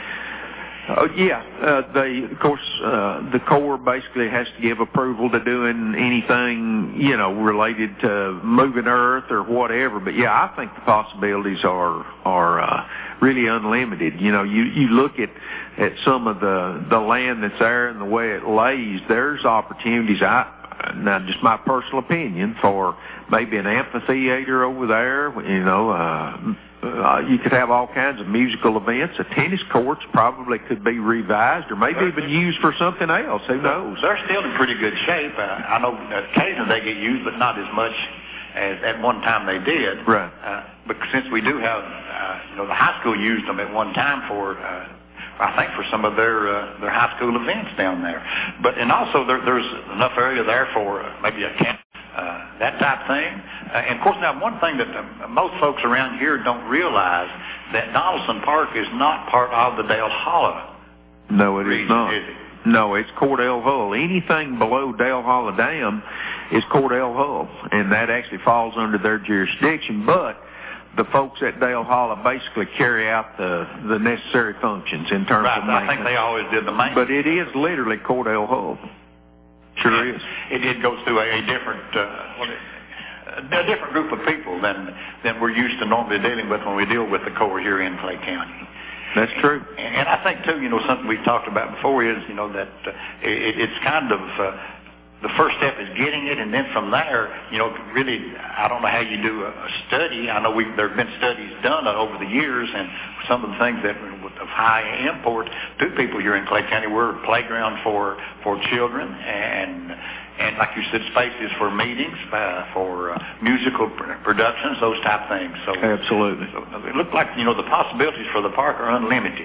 Oh, yeah. Uh, they, of course, uh, the Corps basically has to give approval to doing anything, you know, related to moving earth or whatever. But, yeah, I think the possibilities are are uh, really unlimited. You know, you, you look at, at some of the, the land that's there and the way it lays, there's opportunities. I Now, just my personal opinion, for maybe an amphitheater over there, you know, uh, uh, you could have all kinds of musical events. A tennis courts probably could be revised or maybe even used for something else. Who knows? They're still in pretty good shape. Uh, I know occasionally they get used, but not as much as at one time they did. Right. Uh, but since we do have, uh, you know, the high school used them at one time for, uh, I think, for some of their uh, their high school events down there. But and also there, there's enough area there for uh, maybe a camp, uh, that type thing. Uh, and of course, now one thing that uh, most folks around here don't realize, that Donaldson Park is not part of the Dale Hollow. No, it region, is not. Is it? No, it's Cordell Hull. Anything below Dale Hollow Dam is Cordell Hull, and that actually falls under their jurisdiction. But the folks at Dale Hollow basically carry out the, the necessary functions in terms right, of maintenance. I think they always did the maintenance. But it is literally Cordell Hull. Sure it, is. It, it goes through a, a different uh, what is, a different group of people than than we're used to normally dealing with when we deal with the Corps here in Clay County. That's true. And, and I think, too, you know, something we've talked about before is, you know, that uh, it, it's kind of... Uh, the first step is getting it, and then from there, you know, really, I don't know how you do a, a study. I know we there have been studies done over the years, and some of the things that of high import to people here in Clay County were a playground for for children, and and like you said, spaces for meetings, uh, for uh, musical pr- productions, those type things. So absolutely, so it looked like, you know, the possibilities for the park are unlimited.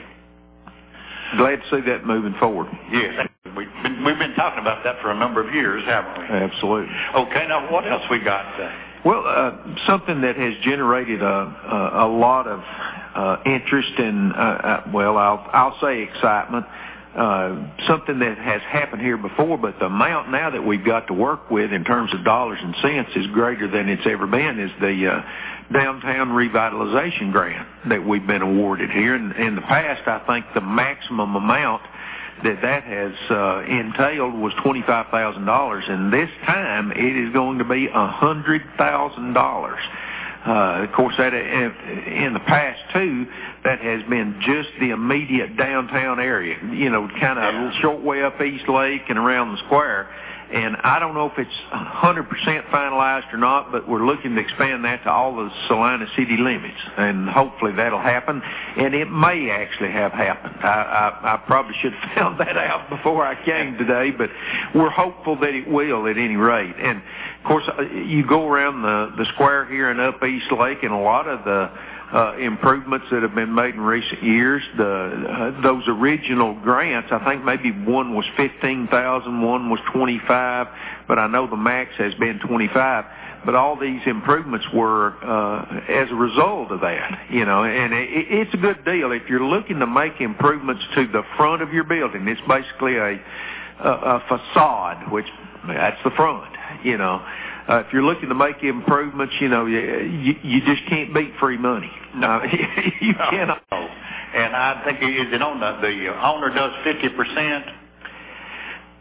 Glad to see that moving forward. Yes. We've been, we've been talking about that for a number of years, haven't we? Absolutely. Okay, now what else we got? Uh, well, uh, something that has generated a, a, a lot of uh, interest and, uh, uh, well, I'll, I'll say excitement, uh, something that has happened here before, but the amount now that we've got to work with in terms of dollars and cents is greater than it's ever been, is the uh, downtown revitalization grant that we've been awarded here. In, in the past, I think the maximum amount that that has uh, entailed was twenty-five thousand dollars, and this time it is going to be one hundred thousand dollars. Uh, of course, that in the past, too, that has been just the immediate downtown area, you know, kind of a short way up East Lake and around the square. And I don't know if it's one hundred percent finalized or not, but we're looking to expand that to all the Salina city limits, and hopefully that'll happen. And it may actually have happened. I, I, I probably should have found that out before I came today, but we're hopeful that it will at any rate. And, of course, you go around the, the square here and up East Lake, and a lot of the Uh, improvements that have been made in recent years. The uh, those original grants, I think maybe one was fifteen thousand, one was twenty-five, but I know the max has been twenty-five. But all these improvements were uh, as a result of that, you know, and it, it's a good deal. If you're looking to make improvements to the front of your building, it's basically a, a, a facade, which that's the front, you know. Uh, if you're looking to make improvements, you know, you, you, you just can't beat free money. No, you cannot. And I think, is it on the, the owner does fifty percent?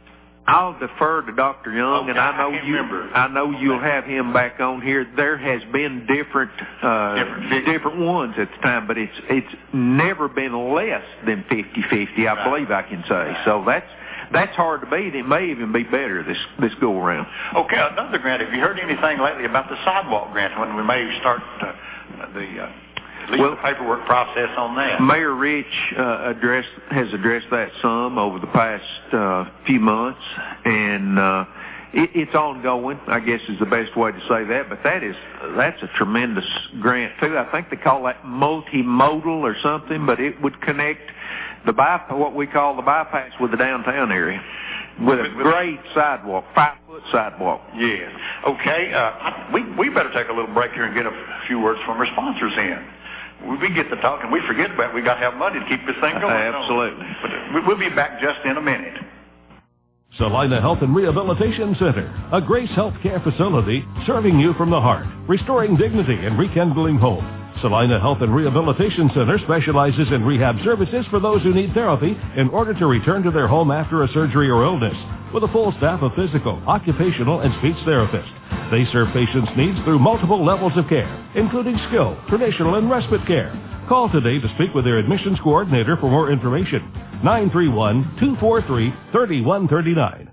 I'll defer to Doctor Young, okay, and I know I you. Remember. I know you'll have him back on here. There has been different, uh, different, different ones at the time, but it's it's never been less than fifty-fifty. I right. believe I can say. Right. So that's that's hard to beat. It may even be better this this go around. Okay, another grant. Have you heard anything lately about the sidewalk grant? When we may start uh, the. Uh, At least well, the paperwork process on that. Mayor Rich uh, addressed, has addressed that some over the past uh, few months, and uh, it, it's ongoing, I guess is the best way to say that, but that is, that's a tremendous grant, too. I think they call that multimodal or something, but it would connect the by, what we call the bypass with the downtown area. With a great sidewalk, five-foot sidewalk. Yeah. Okay, uh, we, we better take a little break here and get a few words from our sponsors in. We get to talking, we forget about it. We got to have money to keep this thing going. Absolutely. But we'll be back just in a minute. Salina Health and Rehabilitation Center, a Grace Healthcare facility serving you from the heart, restoring dignity and rekindling hope. Salina Health and Rehabilitation Center specializes in rehab services for those who need therapy in order to return to their home after a surgery or illness, with a full staff of physical, occupational, and speech therapists. They serve patients' needs through multiple levels of care, including skilled, traditional, and respite care. Call today to speak with their admissions coordinator for more information. nine three one, two four three, three one three nine.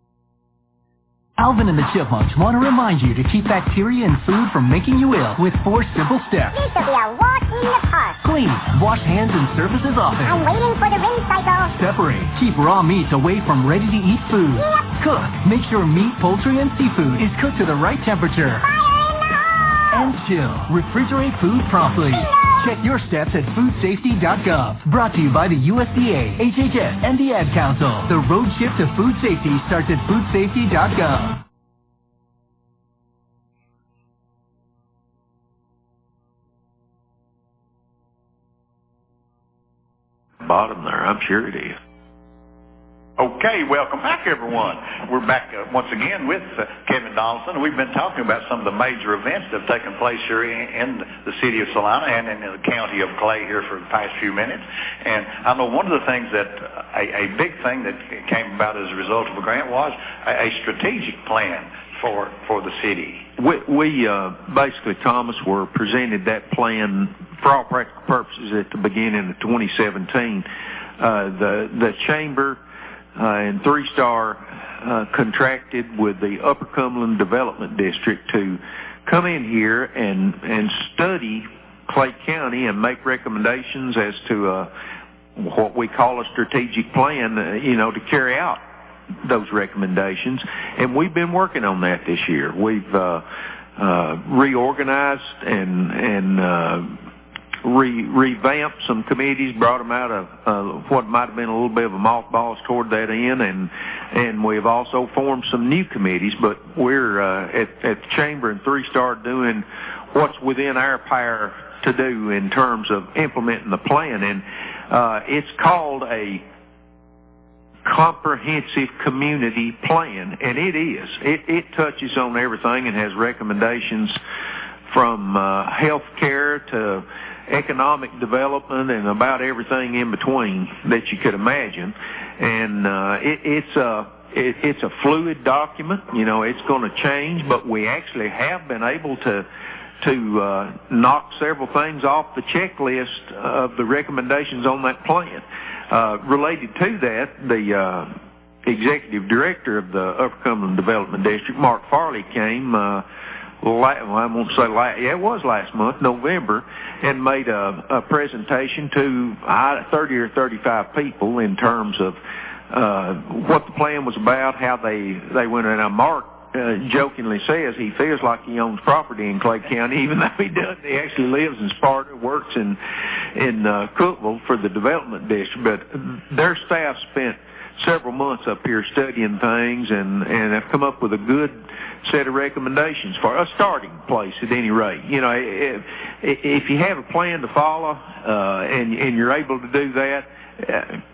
Alvin and the Chipmunks want to remind you to keep bacteria in food from making you ill with four simple steps. This will be a walk in the park. Clean. Wash hands and surfaces often. I'm waiting for the rinse cycle. Separate. Keep raw meats away from ready-to-eat food. Yep. Cook. Make sure meat, poultry, and seafood is cooked to the right temperature. Fire in the hole. And chill. Refrigerate food promptly. Check your steps at food safety dot gov. Brought to you by the U S D A, H H S, and the Ad Council. The road shift to food safety starts at food safety dot gov. Bottom there, I'm sure it is. Okay, welcome back, everyone. We're back uh, once again with uh, Kevin Donaldson. We've been talking about some of the major events that have taken place here in, in the city of Salina and in the county of Clay here for the past few minutes. And I know one of the things that, uh, a, a big thing that came about as a result of a grant was a, a strategic plan for, for the city. We, we uh, basically, Thomas, were presented that plan for all practical purposes at the beginning of twenty seventeen. Uh, the, the chamber Uh, and Three Star uh, contracted with the Upper Cumberland Development District to come in here and and study Clay County and make recommendations as to uh, what we call a strategic plan, uh, you know, to carry out those recommendations. And we've been working on that this year. We've uh, uh, reorganized and and uh, Re, revamped some committees, brought them out of uh, what might have been a little bit of a mothballs toward that end, and and we've also formed some new committees. But we're uh, at, at the Chamber and Three Star doing what's within our power to do in terms of implementing the plan, and uh, it's called a comprehensive community plan, and it is. It, it touches on everything and has recommendations from uh, health care to economic development and about everything in between that you could imagine. And uh, it, it's a it, it's a fluid document. You know, it's going to change, but we actually have been able to to uh, knock several things off the checklist of the recommendations on that plan. Uh, related to that, the uh, executive director of the Upper Cumberland Development District, Mark Farley, came. Uh, Well, I won't say last, yeah, it was last month, November, and made a, a presentation to thirty or thirty-five people in terms of uh, what the plan was about, how they, they went in. Now, Mark uh, jokingly says he feels like he owns property in Clay County, even though he doesn't. He actually lives in Sparta, works in, in uh, Cookeville for the development district, but their staff spent several months up here studying things and, and have come up with a good set of recommendations for a starting place at any rate. You know, if, if you have a plan to follow uh, and, and you're able to do that, uh,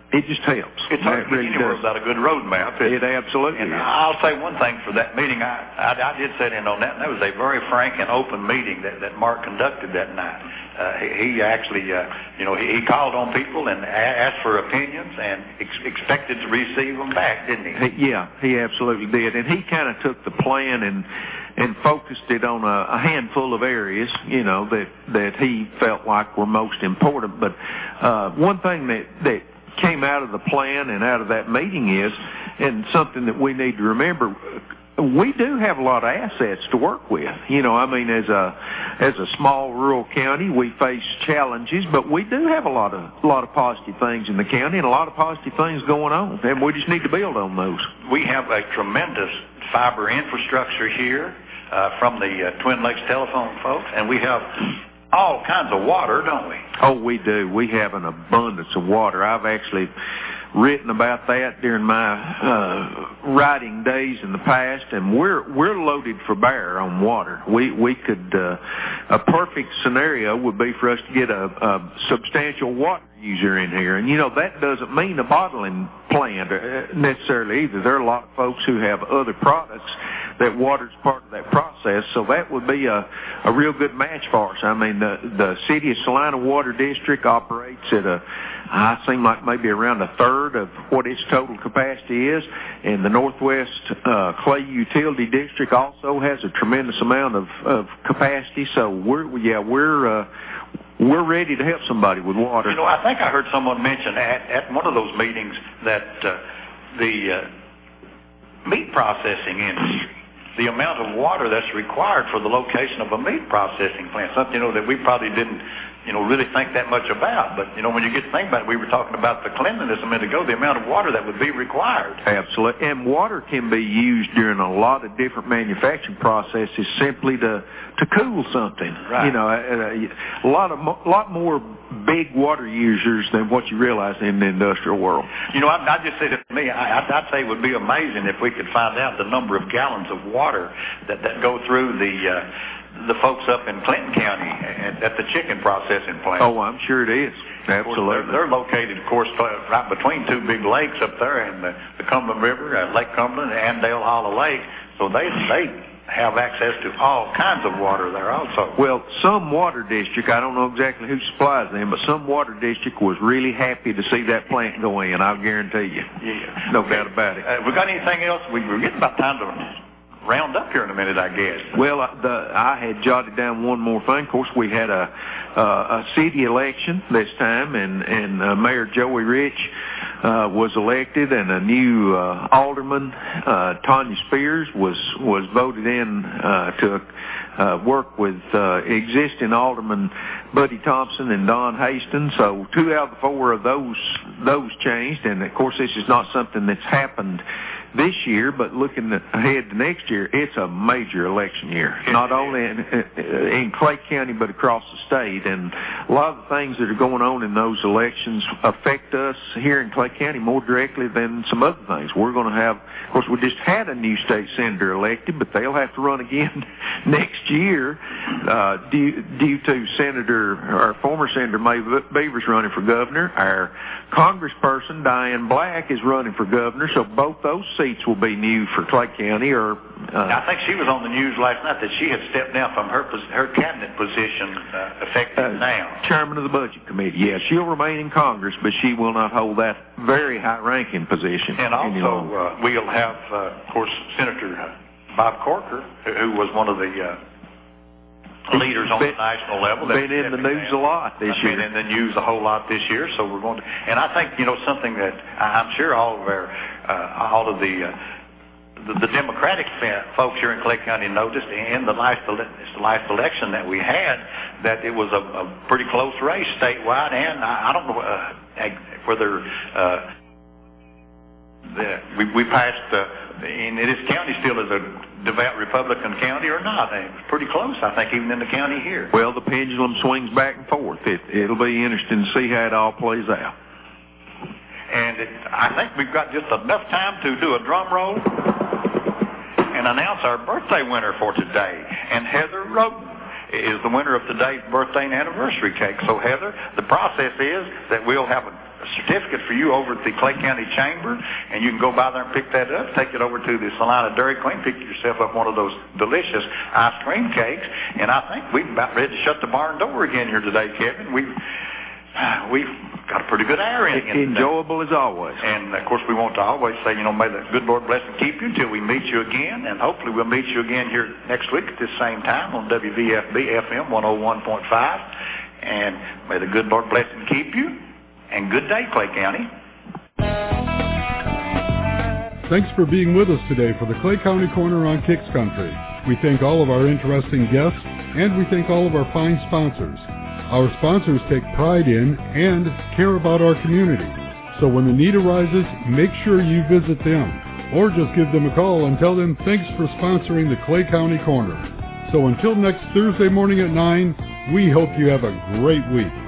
It just helps. It's hard to get anywhere without a good road map. It absolutely and is. I'll say one thing for that meeting. I, I, I did sit in on that, and that was a very frank and open meeting that, that Mark conducted that night. Uh, he, he actually, uh, you know, he, he called on people and asked for opinions and ex- expected to receive them back, didn't he? he yeah, he absolutely did. And he kind of took the plan and and focused it on a, a handful of areas, you know, that, that he felt like were most important. But uh, one thing that, that came out of the plan and out of that meeting is, and something that we need to remember, we do have a lot of assets to work with. You know, I mean, as a as a small rural county, we face challenges, but we do have a lot of a lot of positive things in the county and a lot of positive things going on, and we just need to build on those. We have a tremendous fiber infrastructure here uh, from the uh, Twin Lakes telephone folks, and we have all kinds of water, don't we? Oh, we do. We have an abundance of water. I've actually written about that during my uh, writing days in the past, and we're we're loaded for bear on water. We we could uh, a perfect scenario would be for us to get a, a substantial water user in here, and you know that doesn't mean a bottling plant necessarily either. There are a lot of folks who have other products that water's part of that process, so that would be a, a real good match for us. I mean, the the city of Salina Water District operates at a, I seem like maybe around a third of what its total capacity is, and the Northwest uh, Clay Utility District also has a tremendous amount of, of capacity. So we're yeah we're uh, we're ready to help somebody with water. You know, I think I heard someone mention at, at one of those meetings that uh, the uh, meat processing industry, the amount of water that's required for the location of a meat processing plant, something, you know, that we probably didn't, you know, really think that much about. But, you know, when you get to think about it, we were talking about the cleanliness a minute ago, the amount of water that would be required. Absolutely. And water can be used during a lot of different manufacturing processes simply to, to cool something. Right. You know, a, a lot of a lot more big water users than what you realize in the industrial world. You know, I, I just said to me, I, I'd say it would be amazing if we could find out the number of gallons of water that, that go through the uh, the folks up in Clinton County at, at the chicken processing plant. Oh, I'm sure it is. Absolutely. They're, they're located, of course, right between two big lakes up there, in the, the Cumberland River, uh, Lake Cumberland, and Dale Hollow Lake. So they they have access to all kinds of water there also. Well, some water district, I don't know exactly who supplies them, but some water district was really happy to see that plant go in, I'll guarantee you. Yeah. No doubt about it. Uh, we got anything else? We, we're getting about time to round up here in a minute, I guess. Well, the, I had jotted down one more thing. Of course, we had a uh, a city election this time, and and uh, Mayor Joey Rich uh, was elected, and a new uh, alderman, uh, Tanya Spears, was was voted in uh, to uh, work with uh, existing alderman Buddy Thompson and Don Hastings. So two out of the four of those those changed, and of course, this is not something that's happened this year, but looking ahead to next year, it's a major election year, not only in, in Clay County, but across the state. And a lot of the things that are going on in those elections affect us here in Clay County more directly than some other things. We're going to have, of course, we just had a new state senator elected, but they'll have to run again next year uh, due, due to Senator, our former Senator May Beavers running for governor. Our congressperson, Diane Black, is running for governor, so both those seats will be new for Clay County. Or uh, I think she was on the news last night that she had stepped down from her her cabinet position, uh, effective uh, now. Chairman of the Budget Committee. Yes, she'll remain in Congress, but she will not hold that very high-ranking position. And also, uh, we'll have, uh, of course, Senator Bob Corker, who was one of the uh, leaders on been, the national level. Been in the news down. a lot this year. Been in the news a whole lot this year. So we're going to, and I think, you know, something that I'm sure all of our, uh, all of the, uh, the the Democratic folks here in Clay County noticed in the last the last election that we had that it was a, a pretty close race statewide, and I, I don't know uh, whether uh, the, we, we passed. Uh, And this county still is a devout Republican county or not? It's pretty close, I think, even in the county here. Well, the pendulum swings back and forth. It, it'll be interesting to see how it all plays out. And it, I think we've got just enough time to do a drum roll and announce our birthday winner for today. And Heather Roden is the winner of today's birthday and anniversary cake. So, Heather, the process is that we'll have a certificate for you over at the Clay County Chamber, and you can go by there and pick that up, take it over to the Salina Dairy Queen, pick yourself up one of those delicious ice cream cakes, and I think we're about ready to shut the barn door again here today, Kevin. We've, we've got a pretty good hour in. Enjoyable as always. And, of course, we want to always say, you know, may the good Lord bless and keep you until we meet you again, and hopefully we'll meet you again here next week at this same time on W V F B F M one oh one point five, and may the good Lord bless and keep you, and good day, Clay County. Thanks for being with us today for the Clay County Corner on Kicks Country. We thank all of our interesting guests, and we thank all of our fine sponsors. Our sponsors take pride in and care about our community. So when the need arises, make sure you visit them, or just give them a call and tell them thanks for sponsoring the Clay County Corner. So until next Thursday morning at nine, we hope you have a great week.